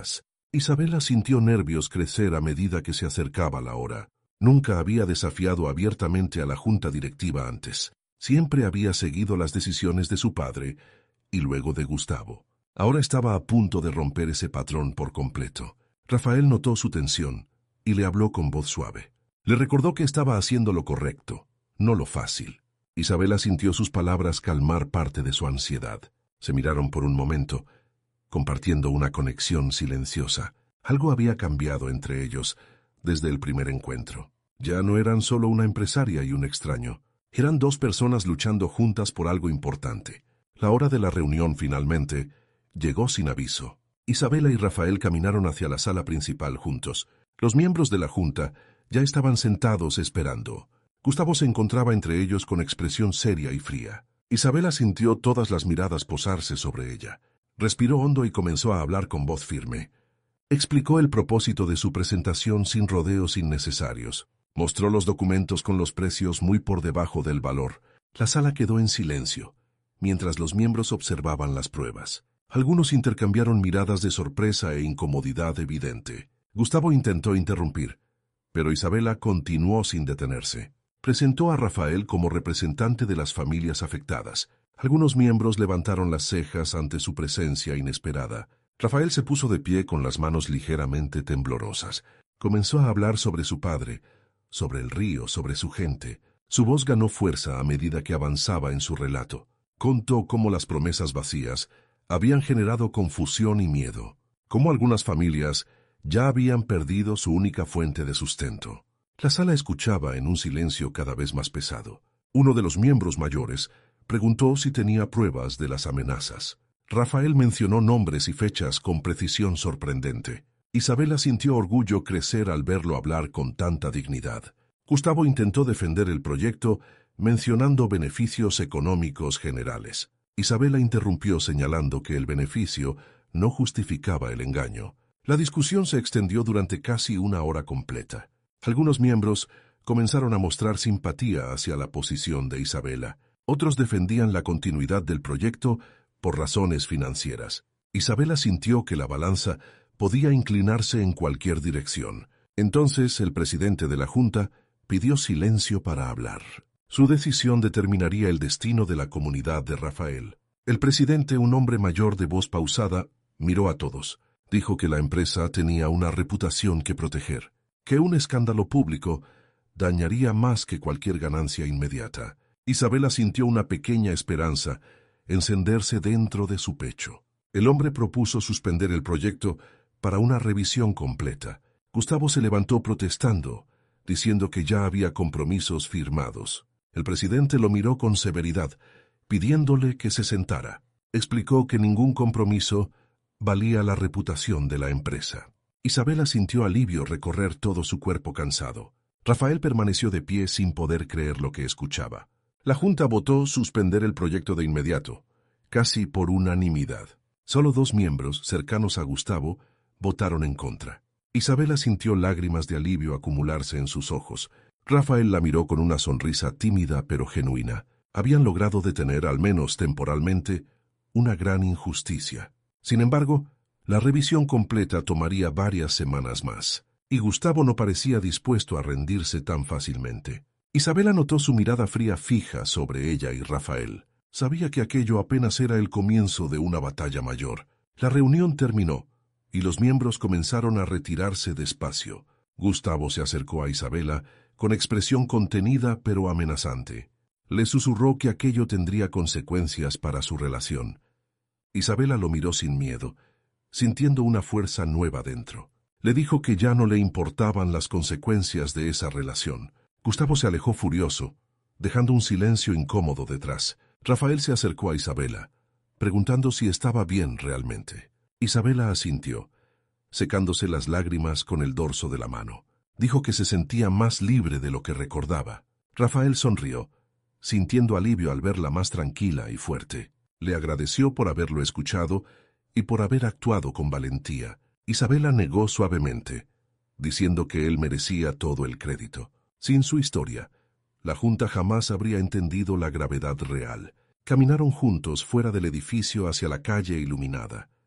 Isabela sintió nervios crecer a medida que se acercaba la hora. Nunca había desafiado abiertamente a la junta directiva antes. Siempre había seguido las decisiones de su padre y luego de Gustavo. Ahora estaba a punto de romper ese patrón por completo. Rafael notó su tensión y le habló con voz suave. Le recordó que estaba haciendo lo correcto, no lo fácil. Isabela sintió sus palabras calmar parte de su ansiedad. Se miraron por un momento, compartiendo una conexión silenciosa. Algo había cambiado entre ellos desde el primer encuentro. Ya no eran solo una empresaria y un extraño. Eran dos personas luchando juntas por algo importante. La hora de la reunión finalmente llegó sin aviso. Isabela y Rafael caminaron hacia la sala principal juntos. Los miembros de la junta ya estaban sentados esperando. Gustavo se encontraba entre ellos con expresión seria y fría. Isabela sintió todas las miradas posarse sobre ella. Respiró hondo y comenzó a hablar con voz firme. Explicó el propósito de su presentación sin rodeos innecesarios. Mostró los documentos con los precios muy por debajo del valor. La sala quedó en silencio, mientras los miembros observaban las pruebas. Algunos intercambiaron miradas de sorpresa e incomodidad evidente. Gustavo intentó interrumpir, pero Isabela continuó sin detenerse. Presentó a Rafael como representante de las familias afectadas. Algunos miembros levantaron las cejas ante su presencia inesperada. Rafael se puso de pie con las manos ligeramente temblorosas. Comenzó a hablar sobre su padre, sobre el río, sobre su gente. Su voz ganó fuerza a medida que avanzaba en su relato. Contó cómo las promesas vacías habían generado confusión y miedo, cómo algunas familias ya habían perdido su única fuente de sustento. La sala escuchaba en un silencio cada vez más pesado. Uno de los miembros mayores preguntó si tenía pruebas de las amenazas. Rafael mencionó nombres y fechas con precisión sorprendente. Isabela sintió orgullo crecer al verlo hablar con tanta dignidad. Gustavo intentó defender el proyecto mencionando beneficios económicos generales. Isabela interrumpió señalando que el beneficio no justificaba el engaño. La discusión se extendió durante casi una hora completa. Algunos miembros comenzaron a mostrar simpatía hacia la posición de Isabela. Otros defendían la continuidad del proyecto por razones financieras. Isabela sintió que la balanza podía inclinarse en cualquier dirección. Entonces el presidente de la junta pidió silencio para hablar. Su decisión determinaría el destino de la comunidad de Rafael. El presidente, un hombre mayor de voz pausada, miró a todos. Dijo que la empresa tenía una reputación que proteger, que un escándalo público dañaría más que cualquier ganancia inmediata. Isabela sintió una pequeña esperanza encenderse dentro de su pecho. El hombre propuso suspender el proyecto para una revisión completa. Gustavo se levantó protestando, diciendo que ya había compromisos firmados. El presidente lo miró con severidad, pidiéndole que se sentara. Explicó que ningún compromiso valía la reputación de la empresa. Isabela sintió alivio recorrer todo su cuerpo cansado. Rafael permaneció de pie sin poder creer lo que escuchaba. La junta votó suspender el proyecto de inmediato, casi por unanimidad. Solo dos miembros, cercanos a Gustavo, votaron en contra. Isabela sintió lágrimas de alivio acumularse en sus ojos. Rafael la miró con una sonrisa tímida pero genuina. Habían logrado detener, al menos temporalmente, una gran injusticia. Sin embargo, la revisión completa tomaría varias semanas más, y Gustavo no parecía dispuesto a rendirse tan fácilmente. Isabela notó su mirada fría fija sobre ella y Rafael. Sabía que aquello apenas era el comienzo de una batalla mayor. La reunión terminó, y los miembros comenzaron a retirarse despacio. Gustavo se acercó a Isabela con expresión contenida pero amenazante. Le susurró que aquello tendría consecuencias para su relación. Isabela lo miró sin miedo, sintiendo una fuerza nueva dentro. Le dijo que ya no le importaban las consecuencias de esa relación. Gustavo se alejó furioso, dejando un silencio incómodo detrás. Rafael se acercó a Isabela, preguntando si estaba bien realmente. Isabela asintió, secándose las lágrimas con el dorso de la mano. Dijo que se sentía más libre de lo que recordaba. Rafael sonrió, sintiendo alivio al verla más tranquila y fuerte. Le agradeció por haberlo escuchado y por haber actuado con valentía. Isabela negó suavemente, diciendo que él merecía todo el crédito. Sin su historia, la junta jamás habría entendido la gravedad real. Caminaron juntos fuera del edificio hacia la calle iluminada.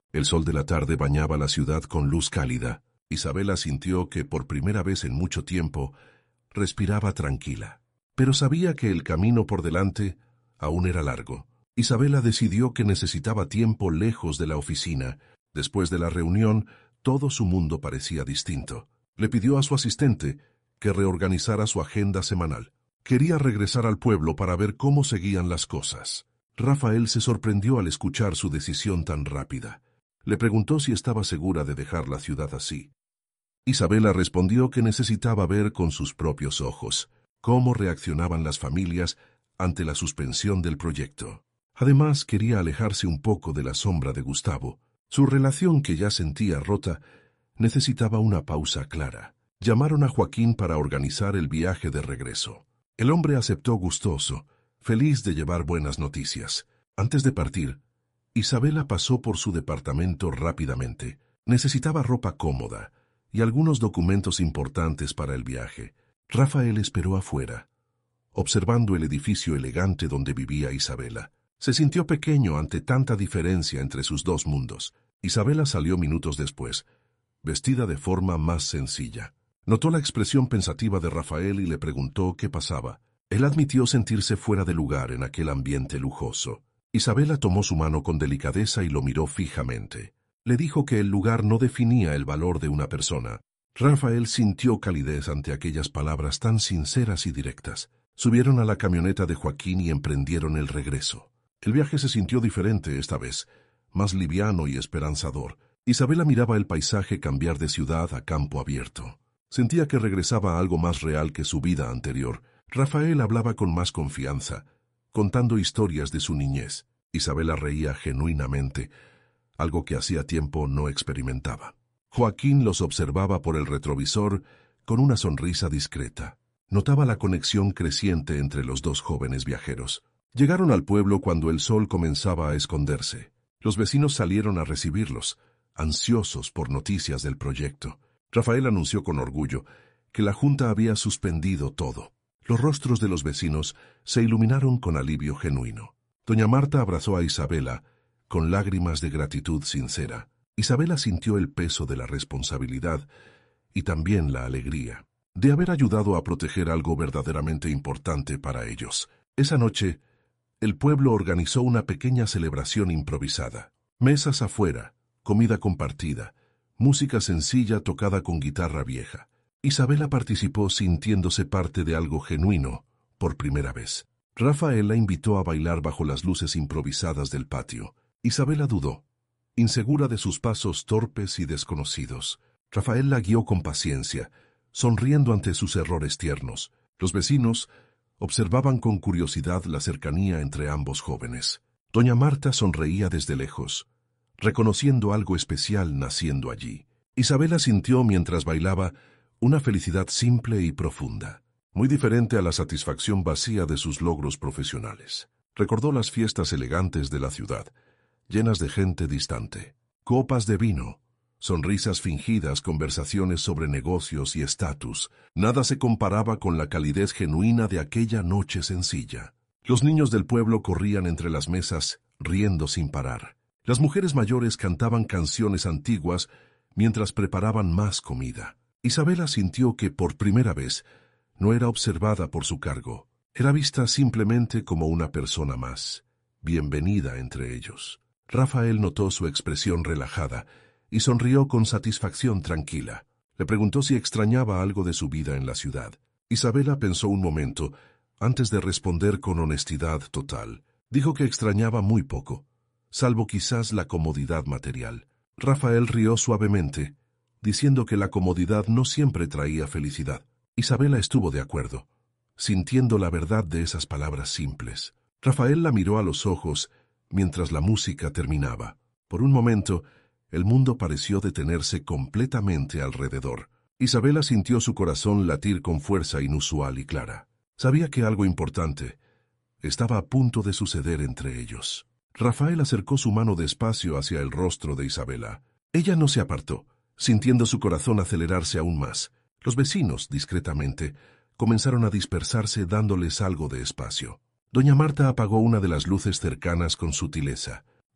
El sol de la tarde bañaba la ciudad con luz cálida. Isabela sintió que por primera vez en mucho tiempo respiraba tranquila. Pero sabía que el camino por delante aún era largo. Isabela decidió que necesitaba tiempo lejos de la oficina. Después de la reunión, todo su mundo parecía distinto. Le pidió a su asistente que reorganizara su agenda semanal. Quería regresar al pueblo para ver cómo seguían las cosas. Rafael se sorprendió al escuchar su decisión tan rápida. Le preguntó si estaba segura de dejar la ciudad así. Isabela respondió que necesitaba ver con sus propios ojos cómo reaccionaban las familias ante la suspensión del proyecto. Además, quería alejarse un poco de la sombra de Gustavo. Su relación, que ya sentía rota, necesitaba una pausa clara. Llamaron a Joaquín para organizar el viaje de regreso. El hombre aceptó gustoso, feliz de llevar buenas noticias. Antes de partir, Isabela pasó por su departamento rápidamente. Necesitaba ropa cómoda y algunos documentos importantes para el viaje. Rafael esperó afuera, observando el edificio elegante donde vivía Isabela. Se sintió pequeño ante tanta diferencia entre sus dos mundos. Isabela salió minutos después, vestida de forma más sencilla. Notó la expresión pensativa de Rafael y le preguntó qué pasaba. Él admitió sentirse fuera de lugar en aquel ambiente lujoso. Isabela tomó su mano con delicadeza y lo miró fijamente. Le dijo que el lugar no definía el valor de una persona. Rafael sintió calidez ante aquellas palabras tan sinceras y directas. Subieron a la camioneta de Joaquín y emprendieron el regreso. El viaje se sintió diferente esta vez, más liviano y esperanzador. Isabela miraba el paisaje cambiar de ciudad a campo abierto. Sentía que regresaba a algo más real que su vida anterior. Rafael hablaba con más confianza, contando historias de su niñez. Isabela reía genuinamente, algo que hacía tiempo no experimentaba. Joaquín los observaba por el retrovisor con una sonrisa discreta. Notaba la conexión creciente entre los dos jóvenes viajeros. Llegaron al pueblo cuando el sol comenzaba a esconderse. Los vecinos salieron a recibirlos, ansiosos por noticias del proyecto. Rafael anunció con orgullo que la junta había suspendido todo. Los rostros de los vecinos se iluminaron con alivio genuino. Doña Marta abrazó a Isabela con lágrimas de gratitud sincera. Isabela sintió el peso de la responsabilidad y también la alegría de haber ayudado a proteger algo verdaderamente importante para ellos. Esa noche, el pueblo organizó una pequeña celebración improvisada. Mesas afuera, comida compartida, música sencilla tocada con guitarra vieja. Isabela participó sintiéndose parte de algo genuino por primera vez. Rafael la invitó a bailar bajo las luces improvisadas del patio. Isabela dudó, insegura de sus pasos torpes y desconocidos. Rafael la guió con paciencia, sonriendo ante sus errores tiernos. Los vecinos observaban con curiosidad la cercanía entre ambos jóvenes. Doña Marta sonreía desde lejos, reconociendo algo especial naciendo allí. Isabela sintió mientras bailaba una felicidad simple y profunda, muy diferente a la satisfacción vacía de sus logros profesionales. Recordó las fiestas elegantes de la ciudad, llenas de gente distante, copas de vino, sonrisas fingidas, conversaciones sobre negocios y estatus. Nada se comparaba con la calidez genuina de aquella noche sencilla. Los niños del pueblo corrían entre las mesas, riendo sin parar. Las mujeres mayores cantaban canciones antiguas mientras preparaban más comida. Isabela sintió que, por primera vez, no era observada por su cargo. Era vista simplemente como una persona más, bienvenida entre ellos. Rafael notó su expresión relajada y sonrió con satisfacción tranquila. Le preguntó si extrañaba algo de su vida en la ciudad. Isabela pensó un momento antes de responder con honestidad total. Dijo que extrañaba muy poco, salvo quizás la comodidad material. Rafael rió suavemente, diciendo que la comodidad no siempre traía felicidad. Isabela estuvo de acuerdo, sintiendo la verdad de esas palabras simples. Rafael la miró a los ojos mientras la música terminaba. Por un momento, el mundo pareció detenerse completamente alrededor. Isabela sintió su corazón latir con fuerza inusual y clara. Sabía que algo importante estaba a punto de suceder entre ellos. Rafael acercó su mano despacio hacia el rostro de Isabela. Ella no se apartó, sintiendo su corazón acelerarse aún más. Los vecinos, discretamente, comenzaron a dispersarse dándoles algo de espacio. Doña Marta apagó una de las luces cercanas con sutileza.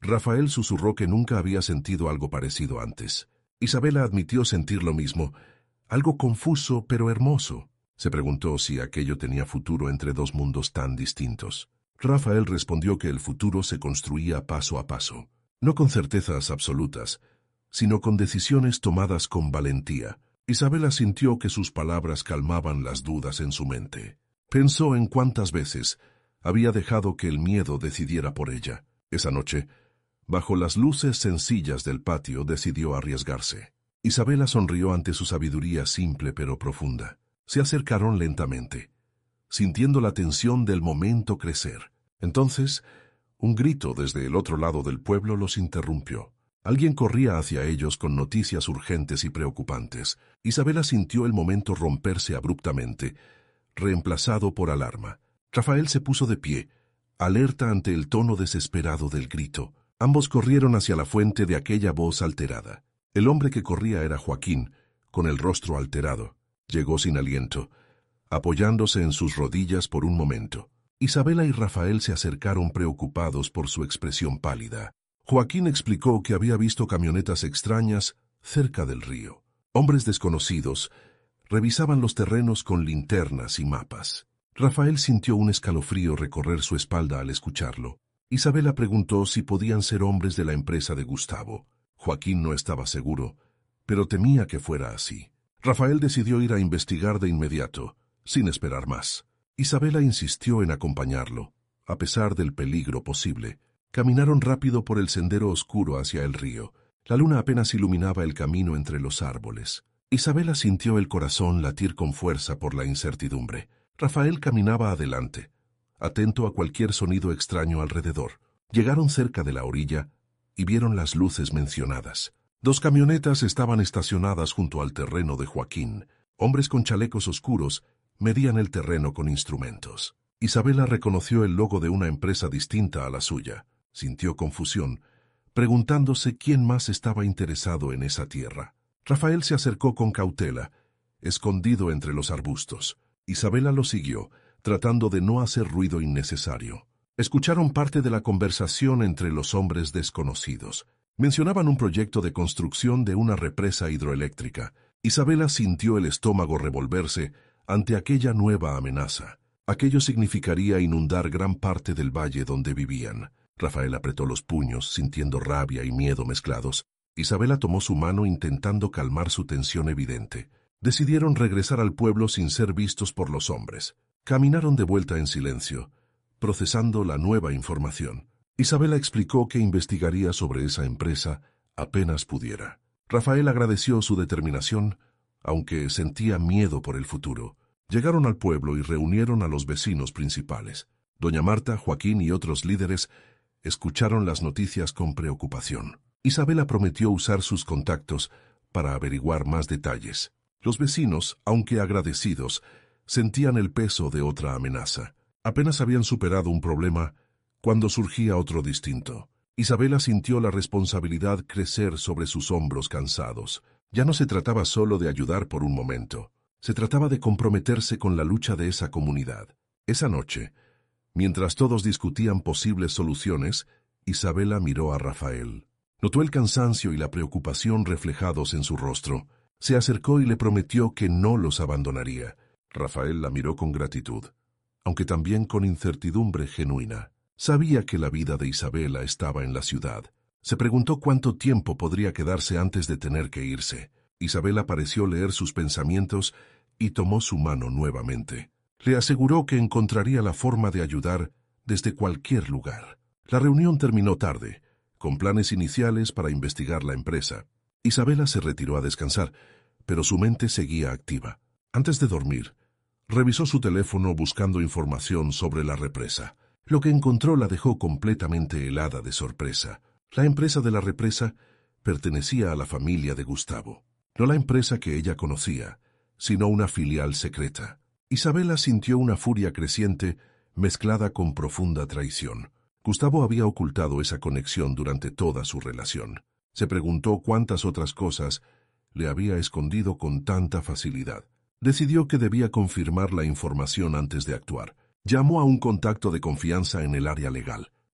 Rafael susurró que nunca había sentido algo parecido antes. Isabela admitió sentir lo mismo, algo confuso pero hermoso. Se preguntó si aquello tenía futuro entre dos mundos tan distintos. Rafael respondió que el futuro se construía paso a paso, no con certezas absolutas, sino con decisiones tomadas con valentía. Isabela sintió que sus palabras calmaban las dudas en su mente. Pensó en cuántas veces había dejado que el miedo decidiera por ella. Esa noche, bajo las luces sencillas del patio, decidió arriesgarse. Isabela sonrió ante su sabiduría simple pero profunda. Se acercaron lentamente, sintiendo la tensión del momento crecer. Entonces, un grito desde el otro lado del pueblo los interrumpió. Alguien corría hacia ellos con noticias urgentes y preocupantes. Isabela sintió el momento romperse abruptamente, reemplazado por alarma. Rafael se puso de pie, alerta ante el tono desesperado del grito. Ambos corrieron hacia la fuente de aquella voz alterada. El hombre que corría era Joaquín, con el rostro alterado. Llegó sin aliento, apoyándose en sus rodillas por un momento. Isabela y Rafael se acercaron preocupados por su expresión pálida. Joaquín explicó que había visto camionetas extrañas cerca del río. Hombres desconocidos revisaban los terrenos con linternas y mapas. Rafael sintió un escalofrío recorrer su espalda al escucharlo. Isabela preguntó si podían ser hombres de la empresa de Gustavo. Joaquín no estaba seguro, pero temía que fuera así. Rafael decidió ir a investigar de inmediato, sin esperar más. Isabela insistió en acompañarlo, a pesar del peligro posible. Caminaron rápido por el sendero oscuro hacia el río. La luna apenas iluminaba el camino entre los árboles. Isabela sintió el corazón latir con fuerza por la incertidumbre. Rafael caminaba adelante, atento a cualquier sonido extraño alrededor. Llegaron cerca de la orilla y vieron las luces mencionadas. Dos camionetas estaban estacionadas junto al terreno de Joaquín. Hombres con chalecos oscuros medían el terreno con instrumentos. Isabela reconoció el logo de una empresa distinta a la suya. Sintió confusión, preguntándose quién más estaba interesado en esa tierra. Rafael se acercó con cautela, escondido entre los arbustos. Isabela lo siguió, tratando de no hacer ruido innecesario. Escucharon parte de la conversación entre los hombres desconocidos. Mencionaban un proyecto de construcción de una represa hidroeléctrica. Isabela sintió el estómago revolverse ante aquella nueva amenaza. Aquello significaría inundar gran parte del valle donde vivían. Rafael apretó los puños, sintiendo rabia y miedo mezclados. Isabela tomó su mano intentando calmar su tensión evidente. Decidieron regresar al pueblo sin ser vistos por los hombres. Caminaron de vuelta en silencio, procesando la nueva información. Isabela explicó que investigaría sobre esa empresa apenas pudiera. Rafael agradeció su determinación, aunque sentía miedo por el futuro. Llegaron al pueblo y reunieron a los vecinos principales. Doña Marta, Joaquín y otros líderes escucharon las noticias con preocupación. Isabela prometió usar sus contactos para averiguar más detalles. Los vecinos, aunque agradecidos, sentían el peso de otra amenaza. Apenas habían superado un problema cuando surgía otro distinto. Isabela sintió la responsabilidad crecer sobre sus hombros cansados. Ya no se trataba solo de ayudar por un momento. Se trataba de comprometerse con la lucha de esa comunidad. Esa noche, mientras todos discutían posibles soluciones, Isabela miró a Rafael. Notó el cansancio y la preocupación reflejados en su rostro. Se acercó y le prometió que no los abandonaría. Rafael la miró con gratitud, aunque también con incertidumbre genuina. Sabía que la vida de Isabela estaba en la ciudad. Se preguntó cuánto tiempo podría quedarse antes de tener que irse. Isabela pareció leer sus pensamientos y tomó su mano nuevamente. Le aseguró que encontraría la forma de ayudar desde cualquier lugar. La reunión terminó tarde, con planes iniciales para investigar la empresa. Isabela se retiró a descansar, pero su mente seguía activa. Antes de dormir, revisó su teléfono buscando información sobre la represa. Lo que encontró la dejó completamente helada de sorpresa. La empresa de la represa pertenecía a la familia de Gustavo. No la empresa que ella conocía, sino una filial secreta. Isabela sintió una furia creciente mezclada con profunda traición. Gustavo había ocultado esa conexión durante toda su relación. Se preguntó cuántas otras cosas le había escondido con tanta facilidad. Decidió que debía confirmar la información antes de actuar. Llamó a un contacto de confianza en el área legal.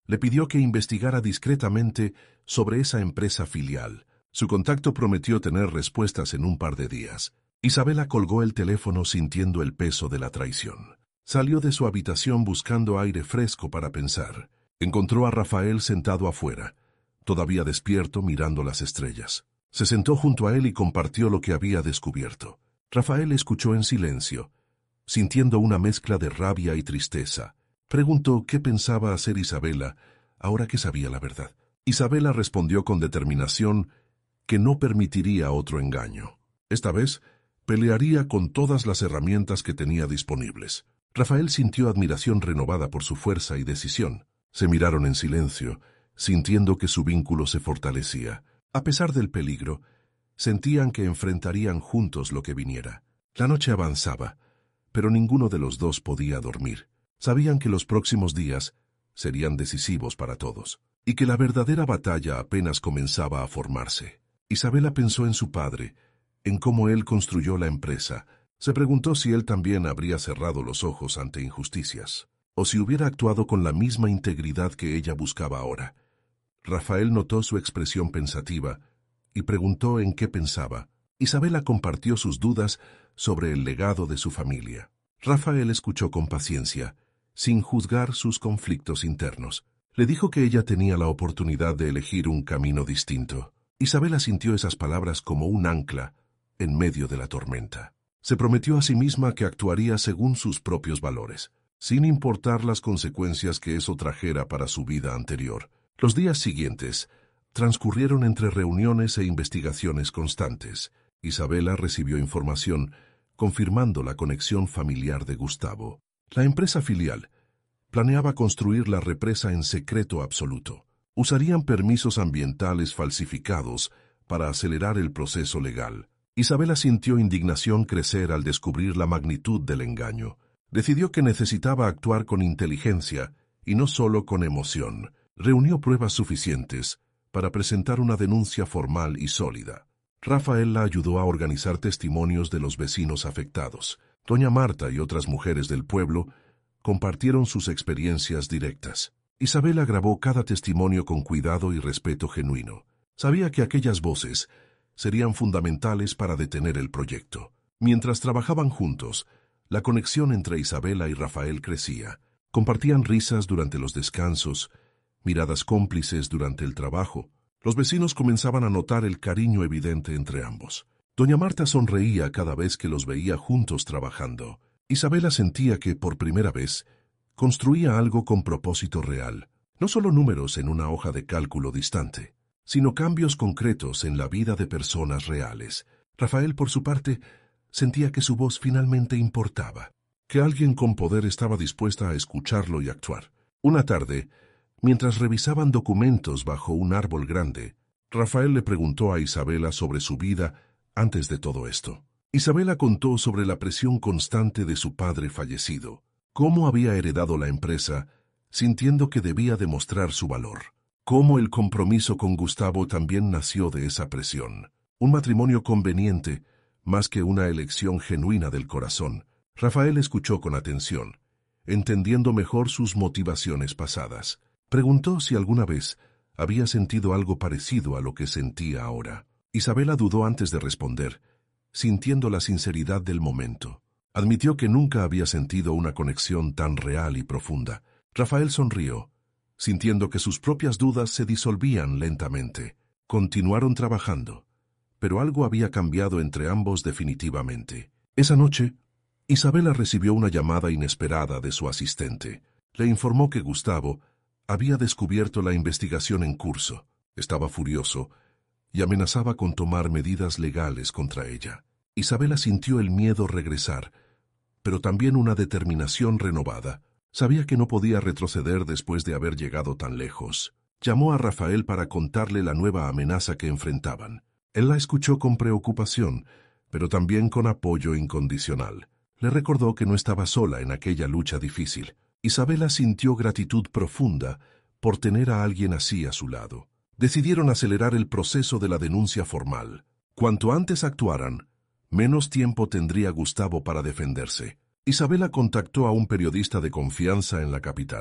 Le pidió que investigara discretamente sobre esa empresa filial. Su contacto prometió tener respuestas en un par de días. Isabela colgó el teléfono sintiendo el peso de la traición. Salió de su habitación buscando aire fresco para pensar. Encontró a Rafael sentado afuera, todavía despierto mirando las estrellas. Se sentó junto a él y compartió lo que había descubierto. Rafael escuchó en silencio, sintiendo una mezcla de rabia y tristeza. Preguntó qué pensaba hacer Isabela ahora que sabía la verdad. Isabela respondió con determinación que no permitiría otro engaño. Esta vez, pelearía con todas las herramientas que tenía disponibles. Rafael sintió admiración renovada por su fuerza y decisión. Se miraron en silencio, sintiendo que su vínculo se fortalecía. A pesar del peligro, sentían que enfrentarían juntos lo que viniera. La noche avanzaba, pero ninguno de los dos podía dormir. Sabían que los próximos días serían decisivos para todos, y que la verdadera batalla apenas comenzaba a formarse. Isabela pensó en su padre, en cómo él construyó la empresa. Se preguntó si él también habría cerrado los ojos ante injusticias, o si hubiera actuado con la misma integridad que ella buscaba ahora. Rafael notó su expresión pensativa y preguntó en qué pensaba. Isabela compartió sus dudas sobre el legado de su familia. Rafael escuchó con paciencia, sin juzgar sus conflictos internos. Le dijo que ella tenía la oportunidad de elegir un camino distinto. Isabela sintió esas palabras como un ancla en medio de la tormenta. Se prometió a sí misma que actuaría según sus propios valores, sin importar las consecuencias que eso trajera para su vida anterior. Los días siguientes transcurrieron entre reuniones e investigaciones constantes. Isabela recibió información confirmando la conexión familiar de Gustavo. La empresa filial planeaba construir la represa en secreto absoluto. Usarían permisos ambientales falsificados para acelerar el proceso legal. Isabela sintió indignación crecer al descubrir la magnitud del engaño. Decidió que necesitaba actuar con inteligencia y no solo con emoción. Reunió pruebas suficientes para presentar una denuncia formal y sólida. Rafael la ayudó a organizar testimonios de los vecinos afectados. Doña Marta y otras mujeres del pueblo compartieron sus experiencias directas. Isabela grabó cada testimonio con cuidado y respeto genuino. Sabía que aquellas voces serían fundamentales para detener el proyecto. Mientras trabajaban juntos, la conexión entre Isabela y Rafael crecía. Compartían risas durante los descansos, miradas cómplices durante el trabajo. Los vecinos comenzaban a notar el cariño evidente entre ambos. Doña Marta sonreía cada vez que los veía juntos trabajando. Isabela sentía que, por primera vez, construía algo con propósito real. No solo números en una hoja de cálculo distante, sino cambios concretos en la vida de personas reales. Rafael, por su parte, sentía que su voz finalmente importaba, que alguien con poder estaba dispuesta a escucharlo y actuar. Una tarde, mientras revisaban documentos bajo un árbol grande, Rafael le preguntó a Isabela sobre su vida antes de todo esto. Isabela contó sobre la presión constante de su padre fallecido, cómo había heredado la empresa, sintiendo que debía demostrar su valor. Cómo el compromiso con Gustavo también nació de esa presión. Un matrimonio conveniente, más que una elección genuina del corazón. Rafael escuchó con atención, entendiendo mejor sus motivaciones pasadas. Preguntó si alguna vez había sentido algo parecido a lo que sentía ahora. Isabela dudó antes de responder, sintiendo la sinceridad del momento. Admitió que nunca había sentido una conexión tan real y profunda. Rafael sonrió, sintiendo que sus propias dudas se disolvían lentamente. Continuaron trabajando, pero algo había cambiado entre ambos definitivamente. Esa noche, Isabela recibió una llamada inesperada de su asistente. Le informó que Gustavo había descubierto la investigación en curso. Estaba furioso y amenazaba con tomar medidas legales contra ella. Isabela sintió el miedo regresar, pero también una determinación renovada. Sabía que no podía retroceder después de haber llegado tan lejos. Llamó a Rafael para contarle la nueva amenaza que enfrentaban. Él la escuchó con preocupación, pero también con apoyo incondicional. Le recordó que no estaba sola en aquella lucha difícil. Isabela sintió gratitud profunda por tener a alguien así a su lado. Decidieron acelerar el proceso de la denuncia formal. Cuanto antes actuaran, menos tiempo tendría Gustavo para defenderse. Isabela contactó a un periodista de confianza en la capital.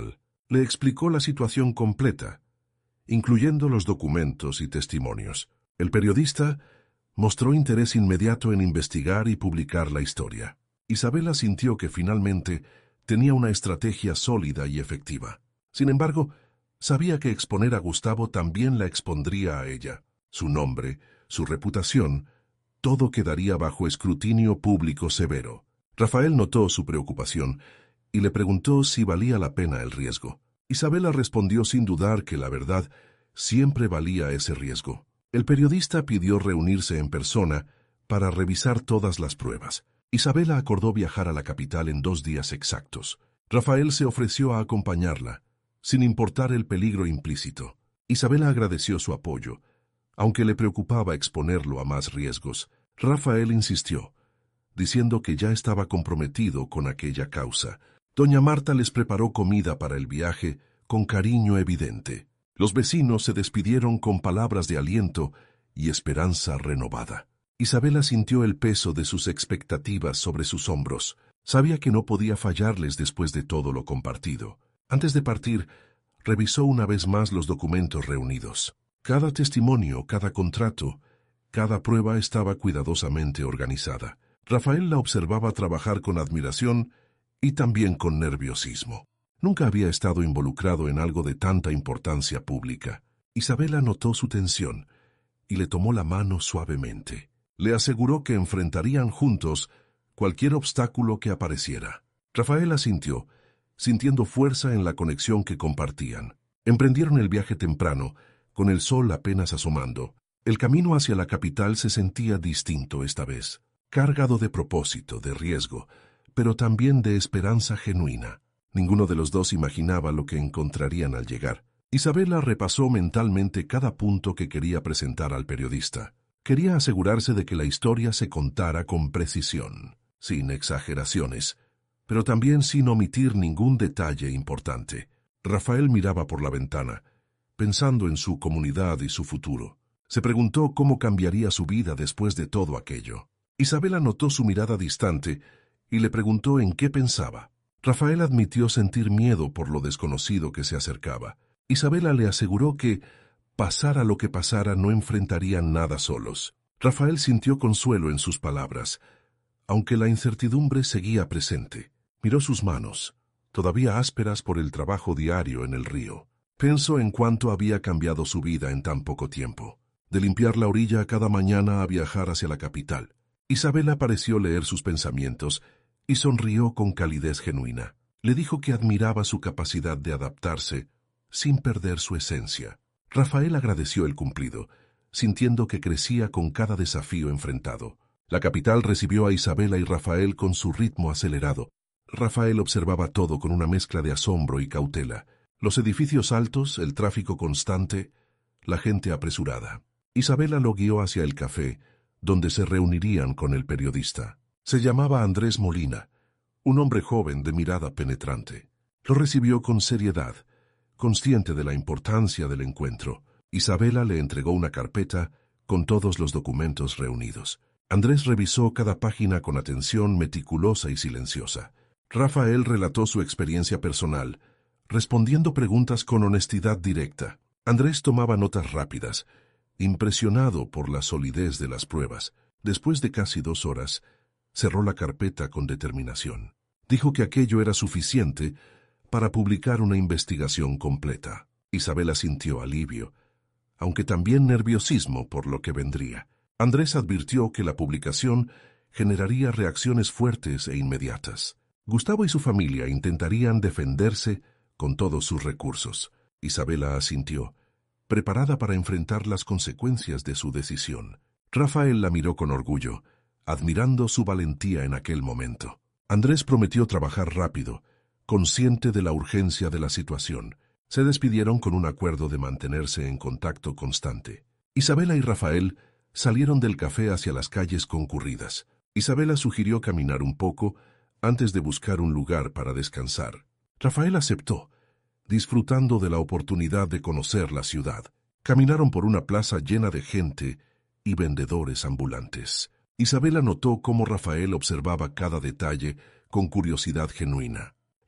Le explicó la situación completa, incluyendo los documentos y testimonios. El periodista mostró interés inmediato en investigar y publicar la historia. Isabela sintió que finalmente tenía una estrategia sólida y efectiva. Sin embargo, sabía que exponer a Gustavo también la expondría a ella. Su nombre, su reputación, todo quedaría bajo escrutinio público severo. Rafael notó su preocupación y le preguntó si valía la pena el riesgo. Isabela respondió sin dudar que la verdad siempre valía ese riesgo. El periodista pidió reunirse en persona para revisar todas las pruebas. Isabela acordó viajar a la capital en dos días exactos. Rafael se ofreció a acompañarla, sin importar el peligro implícito. Isabela agradeció su apoyo. Aunque le preocupaba exponerlo a más riesgos, Rafael insistió, diciendo que ya estaba comprometido con aquella causa. Doña Marta les preparó comida para el viaje con cariño evidente. Los vecinos se despidieron con palabras de aliento y esperanza renovada. Isabela sintió el peso de sus expectativas sobre sus hombros. Sabía que no podía fallarles después de todo lo compartido. Antes de partir, revisó una vez más los documentos reunidos. Cada testimonio, cada contrato, cada prueba estaba cuidadosamente organizada. Rafael la observaba trabajar con admiración y también con nerviosismo. Nunca había estado involucrado en algo de tanta importancia pública. Isabela notó su tensión y le tomó la mano suavemente. Le aseguró que enfrentarían juntos cualquier obstáculo que apareciera. Rafael asintió, sintiendo fuerza en la conexión que compartían. Emprendieron el viaje temprano, con el sol apenas asomando. El camino hacia la capital se sentía distinto esta vez, cargado de propósito, de riesgo, pero también de esperanza genuina. Ninguno de los dos imaginaba lo que encontrarían al llegar. Isabela repasó mentalmente cada punto que quería presentar al periodista. Quería asegurarse de que la historia se contara con precisión, sin exageraciones, pero también sin omitir ningún detalle importante. Rafael miraba por la ventana, pensando en su comunidad y su futuro. Se preguntó cómo cambiaría su vida después de todo aquello. Isabela notó su mirada distante y le preguntó en qué pensaba. Rafael admitió sentir miedo por lo desconocido que se acercaba. Isabela le aseguró que, pasara lo que pasara, no enfrentarían nada solos. Rafael sintió consuelo en sus palabras, aunque la incertidumbre seguía presente. Miró sus manos, todavía ásperas por el trabajo diario en el río. Pensó en cuánto había cambiado su vida en tan poco tiempo. De limpiar la orilla cada mañana a viajar hacia la capital. Isabela pareció leer sus pensamientos y sonrió con calidez genuina. Le dijo que admiraba su capacidad de adaptarse sin perder su esencia. Rafael agradeció el cumplido, sintiendo que crecía con cada desafío enfrentado. La capital recibió a Isabela y Rafael con su ritmo acelerado. Rafael observaba todo con una mezcla de asombro y cautela. Los edificios altos, el tráfico constante, la gente apresurada. Isabela lo guió hacia el café, donde se reunirían con el periodista. Se llamaba Andrés Molina, un hombre joven de mirada penetrante. Lo recibió con seriedad, consciente de la importancia del encuentro. Isabela le entregó una carpeta con todos los documentos reunidos. Andrés revisó cada página con atención meticulosa y silenciosa. Rafael relató su experiencia personal, respondiendo preguntas con honestidad directa. Andrés tomaba notas rápidas, impresionado por la solidez de las pruebas. Después de casi dos horas, cerró la carpeta con determinación. Dijo que aquello era suficiente para publicar una investigación completa. Isabela sintió alivio, aunque también nerviosismo por lo que vendría. Andrés advirtió que la publicación generaría reacciones fuertes e inmediatas. Gustavo y su familia intentarían defenderse con todos sus recursos. Isabela asintió, preparada para enfrentar las consecuencias de su decisión. Rafael la miró con orgullo, admirando su valentía en aquel momento. Andrés prometió trabajar rápido, consciente de la urgencia de la situación. Se despidieron con un acuerdo de mantenerse en contacto constante. Isabela y Rafael salieron del café hacia las calles concurridas. Isabela sugirió caminar un poco antes de buscar un lugar para descansar. Rafael aceptó, disfrutando de la oportunidad de conocer la ciudad. Caminaron por una plaza llena de gente y vendedores ambulantes. Isabela notó cómo Rafael observaba cada detalle con curiosidad genuina.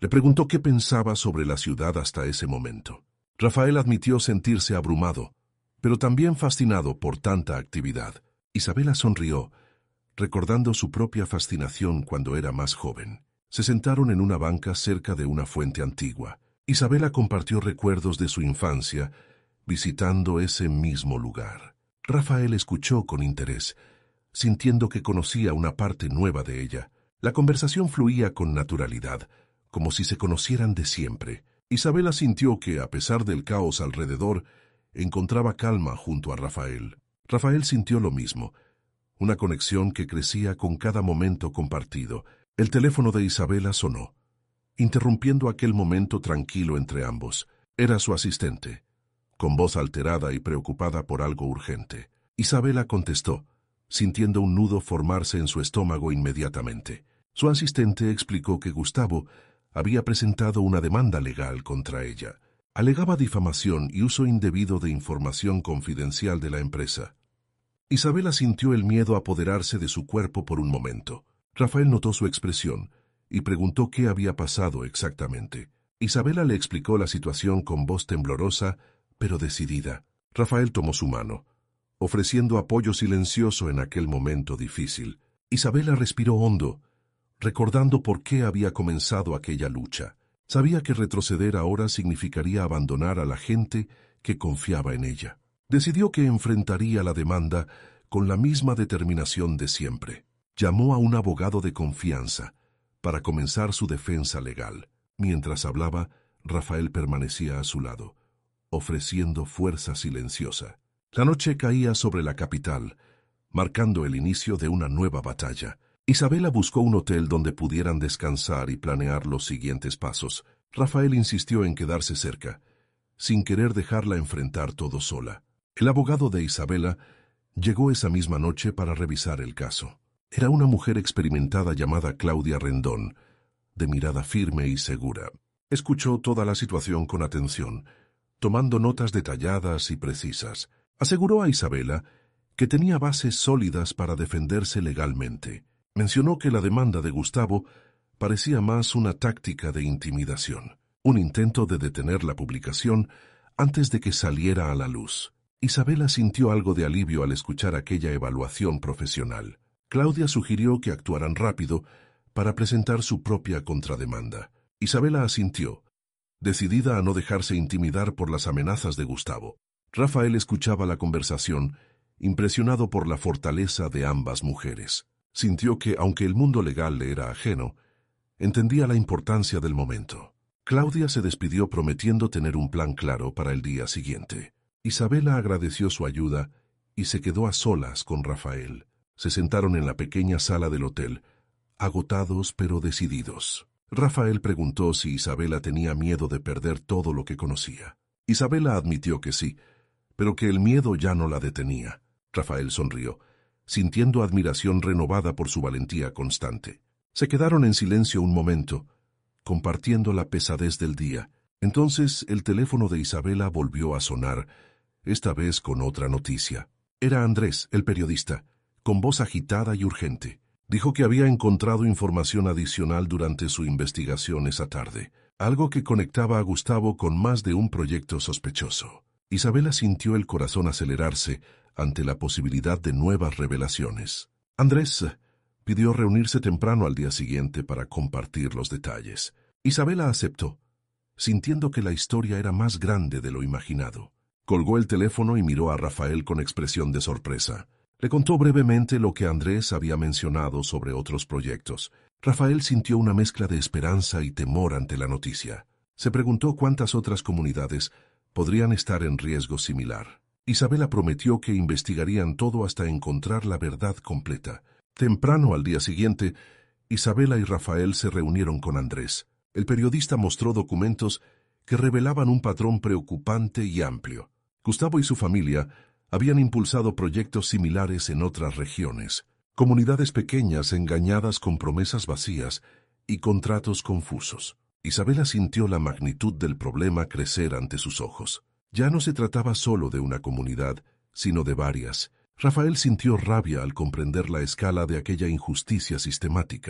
Le preguntó qué pensaba sobre la ciudad hasta ese momento. Rafael admitió sentirse abrumado, pero también fascinado por tanta actividad. Isabela sonrió, recordando su propia fascinación cuando era más joven. Se sentaron en una banca cerca de una fuente antigua. Isabela compartió recuerdos de su infancia, visitando ese mismo lugar. Rafael escuchó con interés, sintiendo que conocía una parte nueva de ella. La conversación fluía con naturalidad, como si se conocieran de siempre. Isabela sintió que, a pesar del caos alrededor, encontraba calma junto a Rafael. Rafael sintió lo mismo, una conexión que crecía con cada momento compartido. El teléfono de Isabela sonó, interrumpiendo aquel momento tranquilo entre ambos. Era su asistente, con voz alterada y preocupada por algo urgente. Isabela contestó, sintiendo un nudo formarse en su estómago inmediatamente. Su asistente explicó que Gustavo había presentado una demanda legal contra ella. Alegaba difamación y uso indebido de información confidencial de la empresa. Isabela sintió el miedo apoderarse de su cuerpo por un momento. Rafael notó su expresión y preguntó qué había pasado exactamente. Isabela le explicó la situación con voz temblorosa, pero decidida. Rafael tomó su mano, ofreciendo apoyo silencioso en aquel momento difícil. Isabela respiró hondo, recordando por qué había comenzado aquella lucha. Sabía que retroceder ahora significaría abandonar a la gente que confiaba en ella. Decidió que enfrentaría la demanda con la misma determinación de siempre. Llamó a un abogado de confianza para comenzar su defensa legal. Mientras hablaba, Rafael permanecía a su lado, ofreciendo fuerza silenciosa. La noche caía sobre la capital, marcando el inicio de una nueva batalla. Isabela buscó un hotel donde pudieran descansar y planear los siguientes pasos. Rafael insistió en quedarse cerca, sin querer dejarla enfrentar todo sola. El abogado de Isabela llegó esa misma noche para revisar el caso. Era una mujer experimentada llamada Claudia Rendón, de mirada firme y segura. Escuchó toda la situación con atención, tomando notas detalladas y precisas. Aseguró a Isabela que tenía bases sólidas para defenderse legalmente. Mencionó que la demanda de Gustavo parecía más una táctica de intimidación, un intento de detener la publicación antes de que saliera a la luz. Isabela sintió algo de alivio al escuchar aquella evaluación profesional. Claudia sugirió que actuaran rápido para presentar su propia contrademanda. Isabela asintió, decidida a no dejarse intimidar por las amenazas de Gustavo. Rafael escuchaba la conversación, impresionado por la fortaleza de ambas mujeres. Sintió que, aunque el mundo legal le era ajeno, entendía la importancia del momento. Claudia se despidió prometiendo tener un plan claro para el día siguiente. Isabela agradeció su ayuda y se quedó a solas con Rafael. Se sentaron en la pequeña sala del hotel, agotados pero decididos. Rafael preguntó si Isabela tenía miedo de perder todo lo que conocía. Isabela admitió que sí, pero que el miedo ya no la detenía. Rafael sonrió, sintiendo admiración renovada por su valentía constante. Se quedaron en silencio un momento, compartiendo la pesadez del día. Entonces el teléfono de Isabela volvió a sonar, esta vez con otra noticia. Era Andrés, el periodista, con voz agitada y urgente. Dijo que había encontrado información adicional durante su investigación esa tarde, algo que conectaba a Gustavo con más de un proyecto sospechoso. Isabela sintió el corazón acelerarse ante la posibilidad de nuevas revelaciones. Andrés pidió reunirse temprano al día siguiente para compartir los detalles. Isabela aceptó, sintiendo que la historia era más grande de lo imaginado. Colgó el teléfono y miró a Rafael con expresión de sorpresa. Le contó brevemente lo que Andrés había mencionado sobre otros proyectos. Rafael sintió una mezcla de esperanza y temor ante la noticia. Se preguntó cuántas otras comunidades podrían estar en riesgo similar. Isabela prometió que investigarían todo hasta encontrar la verdad completa. Temprano al día siguiente, Isabela y Rafael se reunieron con Andrés. El periodista mostró documentos que revelaban un patrón preocupante y amplio. Gustavo y su familia habían impulsado proyectos similares en otras regiones, comunidades pequeñas engañadas con promesas vacías y contratos confusos. Isabela sintió la magnitud del problema crecer ante sus ojos. Ya no se trataba solo de una comunidad, sino de varias. Rafael sintió rabia al comprender la escala de aquella injusticia sistemática.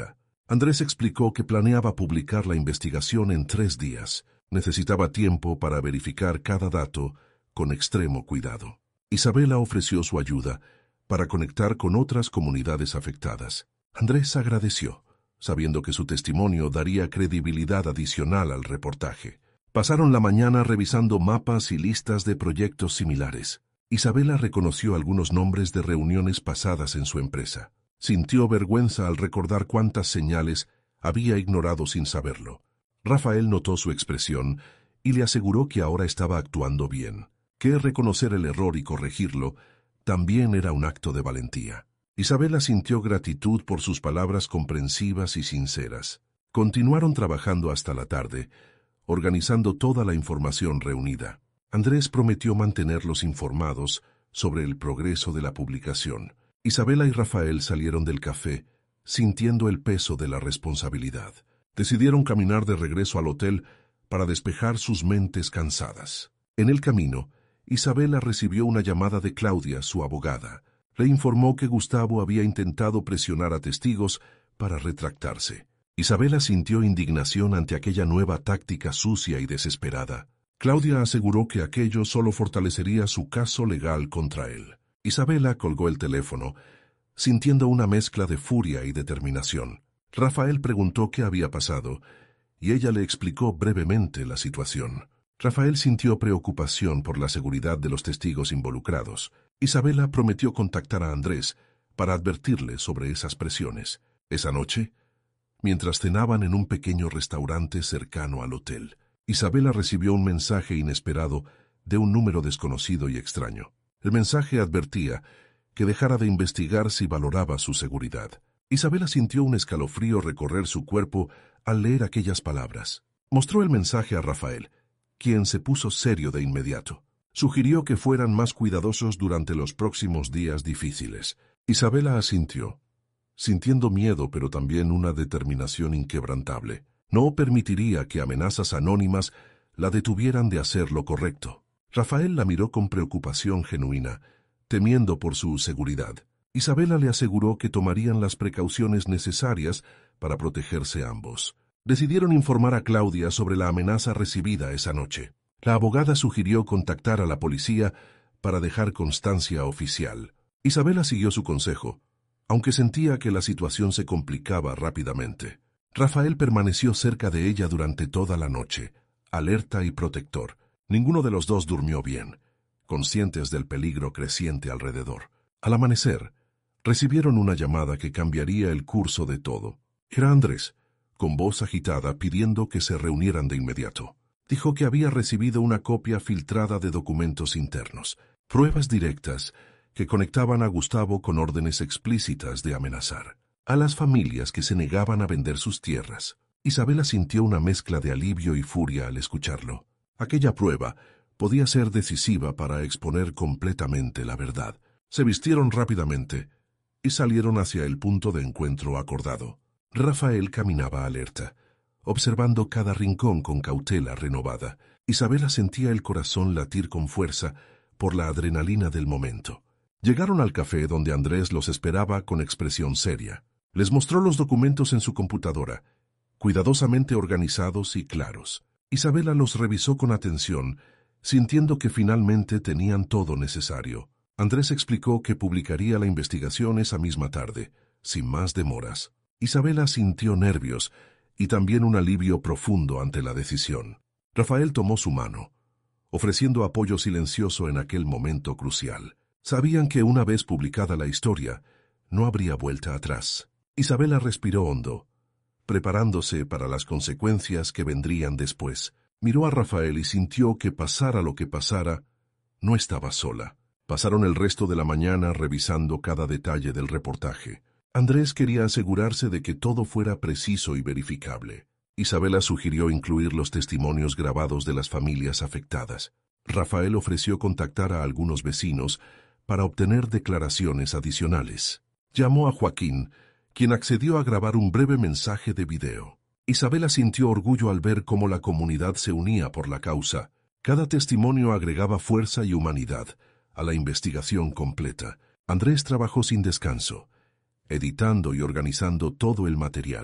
Andrés explicó que planeaba publicar la investigación en tres días. Necesitaba tiempo para verificar cada dato con extremo cuidado. Isabela ofreció su ayuda para conectar con otras comunidades afectadas. Andrés agradeció, sabiendo que su testimonio daría credibilidad adicional al reportaje. Pasaron la mañana revisando mapas y listas de proyectos similares. Isabela reconoció algunos nombres de reuniones pasadas en su empresa. Sintió vergüenza al recordar cuántas señales había ignorado sin saberlo. Rafael notó su expresión y le aseguró que ahora estaba actuando bien, que reconocer el error y corregirlo también era un acto de valentía. Isabela sintió gratitud por sus palabras comprensivas y sinceras. Continuaron trabajando hasta la tarde, organizando toda la información reunida. Andrés prometió mantenerlos informados sobre el progreso de la publicación. Isabela y Rafael salieron del café, sintiendo el peso de la responsabilidad. Decidieron caminar de regreso al hotel para despejar sus mentes cansadas. En el camino, Isabela recibió una llamada de Claudia, su abogada. Le informó que Gustavo había intentado presionar a testigos para retractarse. Isabela sintió indignación ante aquella nueva táctica sucia y desesperada. Claudia aseguró que aquello solo fortalecería su caso legal contra él. Isabela colgó el teléfono, sintiendo una mezcla de furia y determinación. Rafael preguntó qué había pasado, y ella le explicó brevemente la situación. Rafael sintió preocupación por la seguridad de los testigos involucrados. Isabela prometió contactar a Andrés para advertirle sobre esas presiones. Esa noche, mientras cenaban en un pequeño restaurante cercano al hotel, Isabela recibió un mensaje inesperado de un número desconocido y extraño. El mensaje advertía que dejara de investigar si valoraba su seguridad. Isabela sintió un escalofrío recorrer su cuerpo al leer aquellas palabras. Mostró el mensaje a Rafael, quien se puso serio de inmediato. Sugirió que fueran más cuidadosos durante los próximos días difíciles. Isabela asintió, sintiendo miedo pero también una determinación inquebrantable. No permitiría que amenazas anónimas la detuvieran de hacer lo correcto. Rafael la miró con preocupación genuina, temiendo por su seguridad. Isabela le aseguró que tomarían las precauciones necesarias para protegerse ambos. Decidieron informar a Claudia sobre la amenaza recibida esa noche. La abogada sugirió contactar a la policía para dejar constancia oficial. Isabela siguió su consejo, aunque sentía que la situación se complicaba rápidamente. Rafael permaneció cerca de ella durante toda la noche, alerta y protector. Ninguno de los dos durmió bien, conscientes del peligro creciente alrededor. Al amanecer, recibieron una llamada que cambiaría el curso de todo. Era Andrés, con voz agitada pidiendo que se reunieran de inmediato. Dijo que había recibido una copia filtrada de documentos internos, pruebas directas que conectaban a Gustavo con órdenes explícitas de amenazar a las familias que se negaban a vender sus tierras. Isabela sintió una mezcla de alivio y furia al escucharlo. Aquella prueba podía ser decisiva para exponer completamente la verdad. Se vistieron rápidamente y salieron hacia el punto de encuentro acordado. Rafael caminaba alerta, observando cada rincón con cautela renovada. Isabela sentía el corazón latir con fuerza por la adrenalina del momento. Llegaron al café donde Andrés los esperaba con expresión seria. Les mostró los documentos en su computadora, cuidadosamente organizados y claros. Isabela los revisó con atención, sintiendo que finalmente tenían todo necesario. Andrés explicó que publicaría la investigación esa misma tarde, sin más demoras. Isabela sintió nervios y también un alivio profundo ante la decisión. Rafael tomó su mano, ofreciendo apoyo silencioso en aquel momento crucial. Sabían que una vez publicada la historia, no habría vuelta atrás. Isabela respiró hondo, preparándose para las consecuencias que vendrían después. Miró a Rafael y sintió que pasara lo que pasara, no estaba sola. Pasaron el resto de la mañana revisando cada detalle del reportaje. Andrés quería asegurarse de que todo fuera preciso y verificable. Isabela sugirió incluir los testimonios grabados de las familias afectadas. Rafael ofreció contactar a algunos vecinos para obtener declaraciones adicionales. Llamó a Joaquín, quien accedió a grabar un breve mensaje de video. Isabela sintió orgullo al ver cómo la comunidad se unía por la causa. Cada testimonio agregaba fuerza y humanidad a la investigación completa. Andrés trabajó sin descanso, editando y organizando todo el material.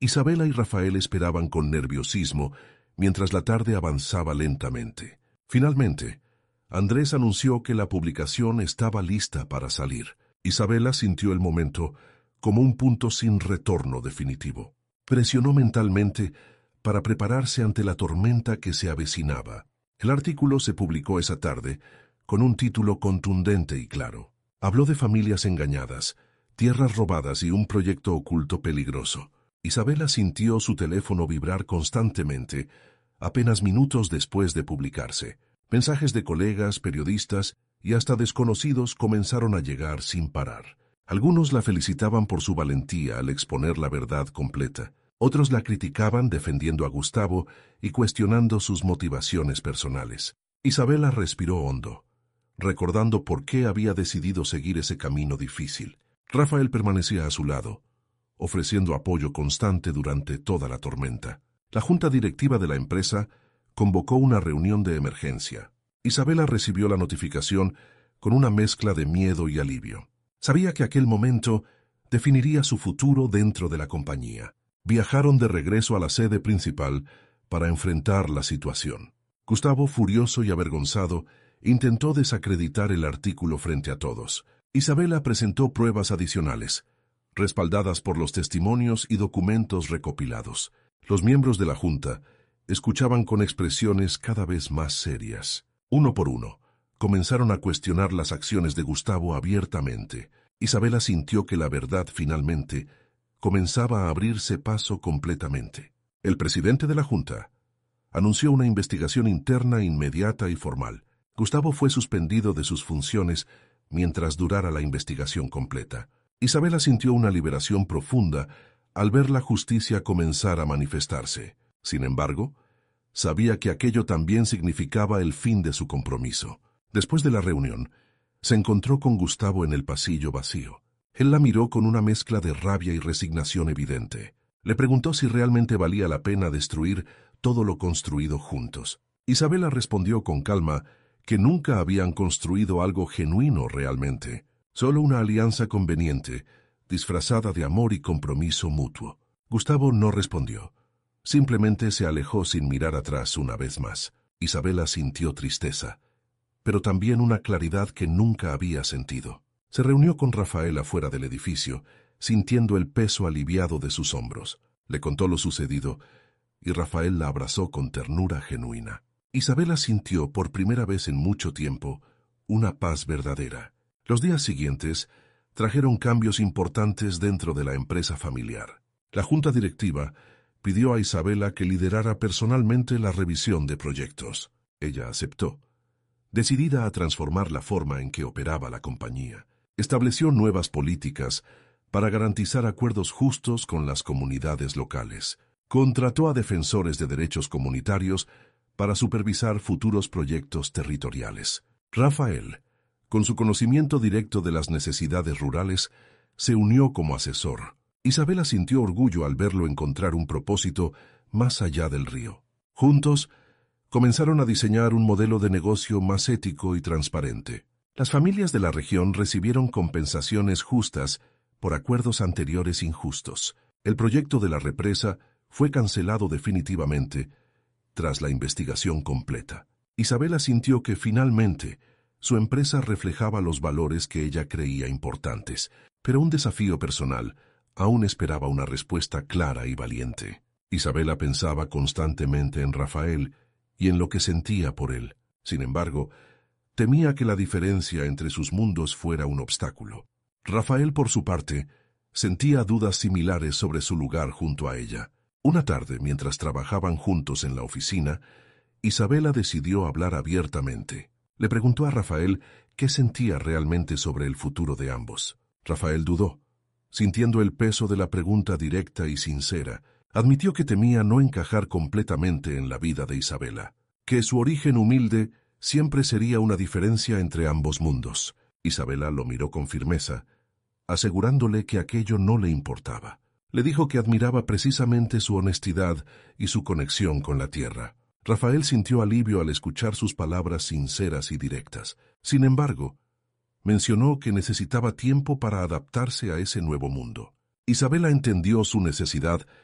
Isabela y Rafael esperaban con nerviosismo mientras la tarde avanzaba lentamente. Finalmente, Andrés anunció que la publicación estaba lista para salir. Isabela sintió el momento como un punto sin retorno definitivo. Presionó mentalmente para prepararse ante la tormenta que se avecinaba. El artículo se publicó esa tarde con un título contundente y claro. Habló de familias engañadas, tierras robadas y un proyecto oculto peligroso. Isabela sintió su teléfono vibrar constantemente apenas minutos después de publicarse. Mensajes de colegas, periodistas y hasta desconocidos comenzaron a llegar sin parar. Algunos la felicitaban por su valentía al exponer la verdad completa. Otros la criticaban defendiendo a Gustavo y cuestionando sus motivaciones personales. Isabela respiró hondo, recordando por qué había decidido seguir ese camino difícil. Rafael permanecía a su lado, ofreciendo apoyo constante durante toda la tormenta. La junta directiva de la empresa convocó una reunión de emergencia. Isabela recibió la notificación con una mezcla de miedo y alivio. Sabía que aquel momento definiría su futuro dentro de la compañía. Viajaron de regreso a la sede principal para enfrentar la situación. Gustavo, furioso y avergonzado, intentó desacreditar el artículo frente a todos. Isabela presentó pruebas adicionales, respaldadas por los testimonios y documentos recopilados. Los miembros de la junta escuchaban con expresiones cada vez más serias. Uno por uno, comenzaron a cuestionar las acciones de Gustavo abiertamente. Isabela sintió que la verdad finalmente comenzaba a abrirse paso completamente. El presidente de la junta anunció una investigación interna inmediata y formal. Gustavo fue suspendido de sus funciones mientras durara la investigación completa. Isabela sintió una liberación profunda al ver la justicia comenzar a manifestarse. Sin embargo, sabía que aquello también significaba el fin de su compromiso. Después de la reunión, se encontró con Gustavo en el pasillo vacío. Él la miró con una mezcla de rabia y resignación evidente. Le preguntó si realmente valía la pena destruir todo lo construido juntos. Isabela respondió con calma que nunca habían construido algo genuino realmente, solo una alianza conveniente, disfrazada de amor y compromiso mutuo. Gustavo no respondió. Simplemente se alejó sin mirar atrás una vez más. Isabela sintió tristeza, pero también una claridad que nunca había sentido. Se reunió con Rafael afuera del edificio, sintiendo el peso aliviado de sus hombros. Le contó lo sucedido, y Rafael la abrazó con ternura genuina. Isabela sintió por primera vez en mucho tiempo una paz verdadera. Los días siguientes trajeron cambios importantes dentro de la empresa familiar. La junta directiva pidió a Isabela que liderara personalmente la revisión de proyectos. Ella aceptó, decidida a transformar la forma en que operaba la compañía. Estableció nuevas políticas para garantizar acuerdos justos con las comunidades locales. Contrató a defensores de derechos comunitarios para supervisar futuros proyectos territoriales. Rafael, con su conocimiento directo de las necesidades rurales, se unió como asesor. Isabela sintió orgullo al verlo encontrar un propósito más allá del río. Juntos, comenzaron a diseñar un modelo de negocio más ético y transparente. Las familias de la región recibieron compensaciones justas por acuerdos anteriores injustos. El proyecto de la represa fue cancelado definitivamente tras la investigación completa. Isabela sintió que finalmente su empresa reflejaba los valores que ella creía importantes, pero un desafío personal aún esperaba una respuesta clara y valiente. Isabela pensaba constantemente en Rafael y en lo que sentía por él. Sin embargo, temía que la diferencia entre sus mundos fuera un obstáculo. Rafael, por su parte, sentía dudas similares sobre su lugar junto a ella. Una tarde, mientras trabajaban juntos en la oficina, Isabela decidió hablar abiertamente. Le preguntó a Rafael qué sentía realmente sobre el futuro de ambos. Rafael dudó, sintiendo el peso de la pregunta directa y sincera. Admitió que temía no encajar completamente en la vida de Isabela, que su origen humilde siempre sería una diferencia entre ambos mundos. Isabela lo miró con firmeza, asegurándole que aquello no le importaba. Le dijo que admiraba precisamente su honestidad y su conexión con la tierra. Rafael sintió alivio al escuchar sus palabras sinceras y directas. Sin embargo, mencionó que necesitaba tiempo para adaptarse a ese nuevo mundo. Isabela entendió su necesidad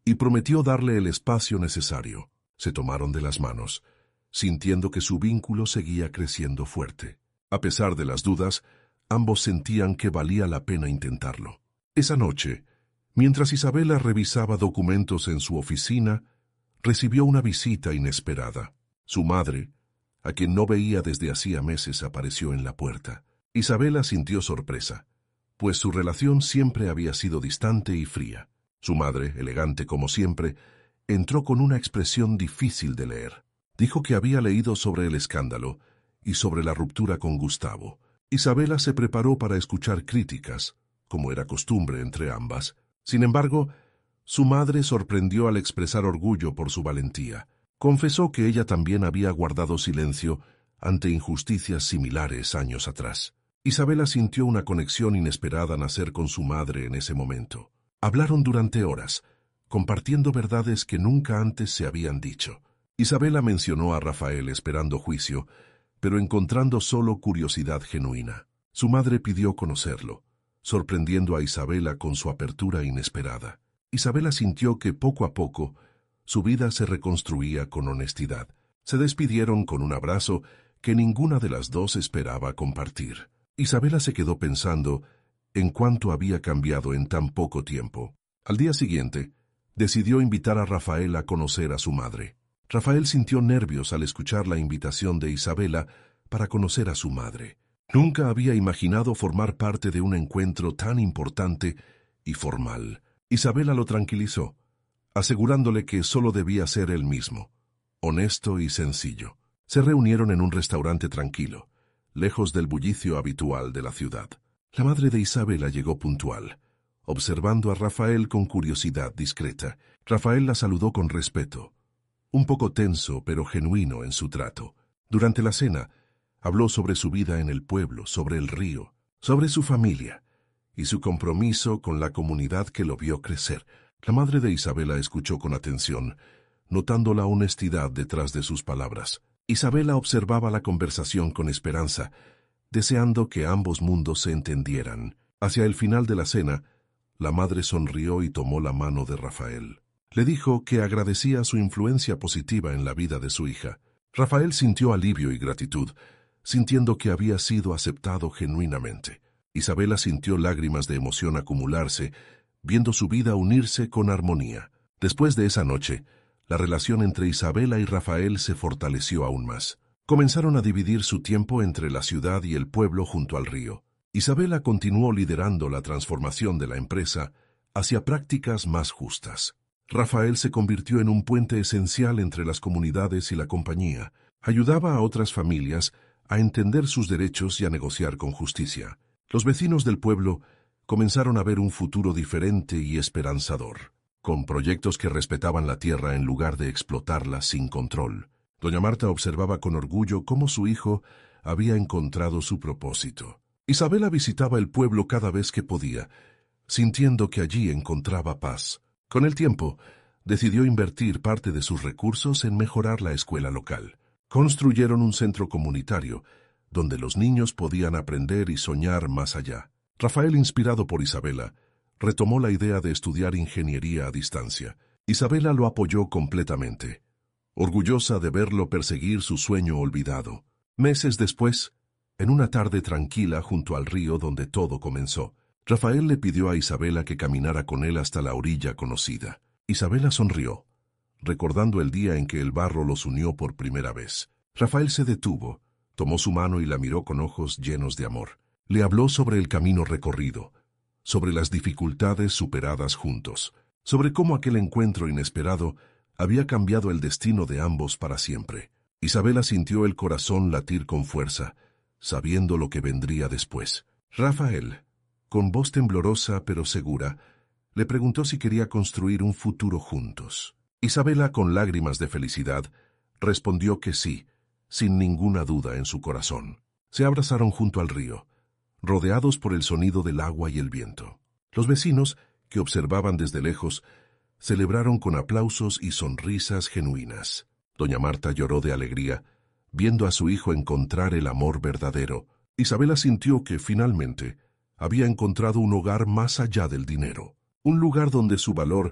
y prometió darle el espacio necesario. Se tomaron de las manos, sintiendo que su vínculo seguía creciendo fuerte. A pesar de las dudas, ambos sentían que valía la pena intentarlo. Esa noche, mientras Isabela revisaba documentos en su oficina, recibió una visita inesperada. Su madre, a quien no veía desde hacía meses, apareció en la puerta. Isabela sintió sorpresa, pues su relación siempre había sido distante y fría. Su madre, elegante como siempre, entró con una expresión difícil de leer. Dijo que había leído sobre el escándalo y sobre la ruptura con Gustavo. Isabela se preparó para escuchar críticas, como era costumbre entre ambas. Sin embargo, su madre sorprendió al expresar orgullo por su valentía. Confesó que ella también había guardado silencio ante injusticias similares años atrás. Isabela sintió una conexión inesperada nacer con su madre en ese momento. Hablaron durante horas, compartiendo verdades que nunca antes se habían dicho. Isabela mencionó a Rafael esperando juicio, pero encontrando solo curiosidad genuina. Su madre pidió conocerlo, sorprendiendo a Isabela con su apertura inesperada. Isabela sintió que poco a poco su vida se reconstruía con honestidad. Se despidieron con un abrazo que ninguna de las dos esperaba compartir. Isabela se quedó pensando en cuánto había cambiado en tan poco tiempo. Al día siguiente, decidió invitar a Rafael a conocer a su madre. Rafael sintió nervios al escuchar la invitación de Isabela para conocer a su madre. Nunca había imaginado formar parte de un encuentro tan importante y formal. Isabela lo tranquilizó, asegurándole que solo debía ser él mismo, honesto y sencillo. Se reunieron en un restaurante tranquilo, lejos del bullicio habitual de la ciudad. La madre de Isabela llegó puntual, observando a Rafael con curiosidad discreta. Rafael la saludó con respeto, un poco tenso pero genuino en su trato. Durante la cena, habló sobre su vida en el pueblo, sobre el río, sobre su familia y su compromiso con la comunidad que lo vio crecer. La madre de Isabela escuchó con atención, notando la honestidad detrás de sus palabras. Isabela observaba la conversación con esperanza, deseando que ambos mundos se entendieran. Hacia el final de la cena, la madre sonrió y tomó la mano de Rafael. Le dijo que agradecía su influencia positiva en la vida de su hija. Rafael sintió alivio y gratitud, sintiendo que había sido aceptado genuinamente. Isabela sintió lágrimas de emoción acumularse, viendo su vida unirse con armonía. Después de esa noche, la relación entre Isabela y Rafael se fortaleció aún más. Comenzaron a dividir su tiempo entre la ciudad y el pueblo junto al río. Isabela continuó liderando la transformación de la empresa hacia prácticas más justas. Rafael se convirtió en un puente esencial entre las comunidades y la compañía. Ayudaba a otras familias a entender sus derechos y a negociar con justicia. Los vecinos del pueblo comenzaron a ver un futuro diferente y esperanzador, con proyectos que respetaban la tierra en lugar de explotarla sin control. Doña Marta observaba con orgullo cómo su hijo había encontrado su propósito. Isabela visitaba el pueblo cada vez que podía, sintiendo que allí encontraba paz. Con el tiempo, decidió invertir parte de sus recursos en mejorar la escuela local. Construyeron un centro comunitario, donde los niños podían aprender y soñar más allá. Rafael, inspirado por Isabela, retomó la idea de estudiar ingeniería a distancia. Isabela lo apoyó completamente, orgullosa de verlo perseguir su sueño olvidado. Meses después, en una tarde tranquila junto al río donde todo comenzó, Rafael le pidió a Isabela que caminara con él hasta la orilla conocida. Isabela sonrió, recordando el día en que el barro los unió por primera vez. Rafael se detuvo, tomó su mano y la miró con ojos llenos de amor. Le habló sobre el camino recorrido, sobre las dificultades superadas juntos, sobre cómo aquel encuentro inesperado había cambiado el destino de ambos para siempre. Isabela sintió el corazón latir con fuerza, sabiendo lo que vendría después. Rafael, con voz temblorosa pero segura, le preguntó si quería construir un futuro juntos. Isabela, con lágrimas de felicidad, respondió que sí, sin ninguna duda en su corazón. Se abrazaron junto al río, rodeados por el sonido del agua y el viento. Los vecinos, que observaban desde lejos, celebraron con aplausos y sonrisas genuinas. Doña Marta lloró de alegría, viendo a su hijo encontrar el amor verdadero. Isabela sintió que, finalmente, había encontrado un hogar más allá del dinero, un lugar donde su valor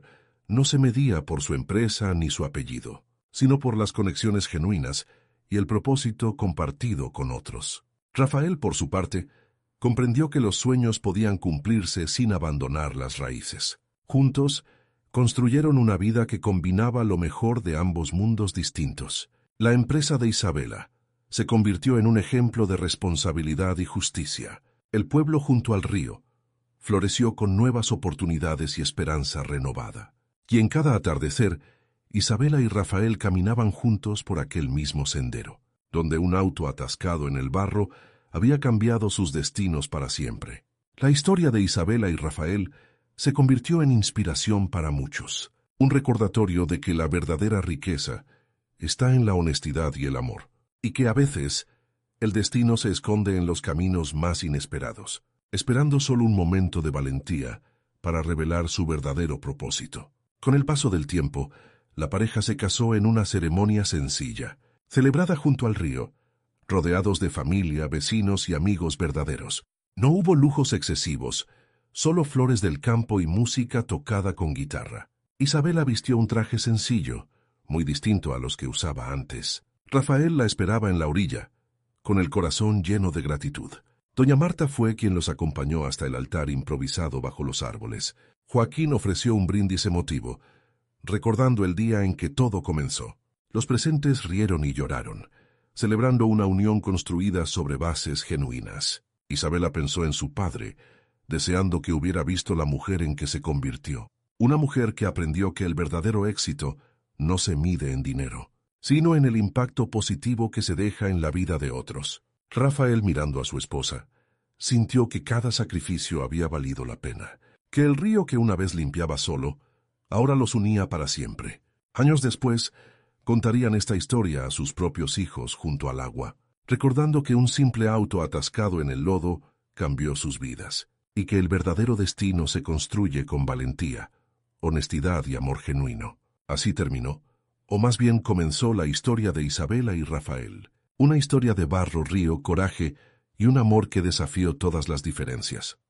no se medía por su empresa ni su apellido, sino por las conexiones genuinas y el propósito compartido con otros. Rafael, por su parte, comprendió que los sueños podían cumplirse sin abandonar las raíces. Juntos, construyeron una vida que combinaba lo mejor de ambos mundos distintos. La empresa de Isabela se convirtió en un ejemplo de responsabilidad y justicia. El pueblo junto al río floreció con nuevas oportunidades y esperanza renovada. Y en cada atardecer, Isabela y Rafael caminaban juntos por aquel mismo sendero, donde un auto atascado en el barro había cambiado sus destinos para siempre. La historia de Isabela y Rafael se convirtió en inspiración para muchos, un recordatorio de que la verdadera riqueza está en la honestidad y el amor, y que a veces el destino se esconde en los caminos más inesperados, esperando solo un momento de valentía para revelar su verdadero propósito. Con el paso del tiempo, la pareja se casó en una ceremonia sencilla, celebrada junto al río, rodeados de familia, vecinos y amigos verdaderos. No hubo lujos excesivos, solo flores del campo y música tocada con guitarra. Isabela vistió un traje sencillo, muy distinto a los que usaba antes. Rafael la esperaba en la orilla, con el corazón lleno de gratitud. Doña Marta fue quien los acompañó hasta el altar improvisado bajo los árboles. Joaquín ofreció un brindis emotivo, recordando el día en que todo comenzó. Los presentes rieron y lloraron, celebrando una unión construida sobre bases genuinas. Isabela pensó en su padre, deseando que hubiera visto la mujer en que se convirtió. Una mujer que aprendió que el verdadero éxito no se mide en dinero, sino en el impacto positivo que se deja en la vida de otros. Rafael, mirando a su esposa, sintió que cada sacrificio había valido la pena, que el río que una vez limpiaba solo, ahora los unía para siempre. Años después, contarían esta historia a sus propios hijos junto al agua, recordando que un simple auto atascado en el lodo cambió sus vidas, y que el verdadero destino se construye con valentía, honestidad y amor genuino. Así terminó, o más bien comenzó, la historia de Isabela y Rafael, una historia de barro, río, coraje y un amor que desafió todas las diferencias.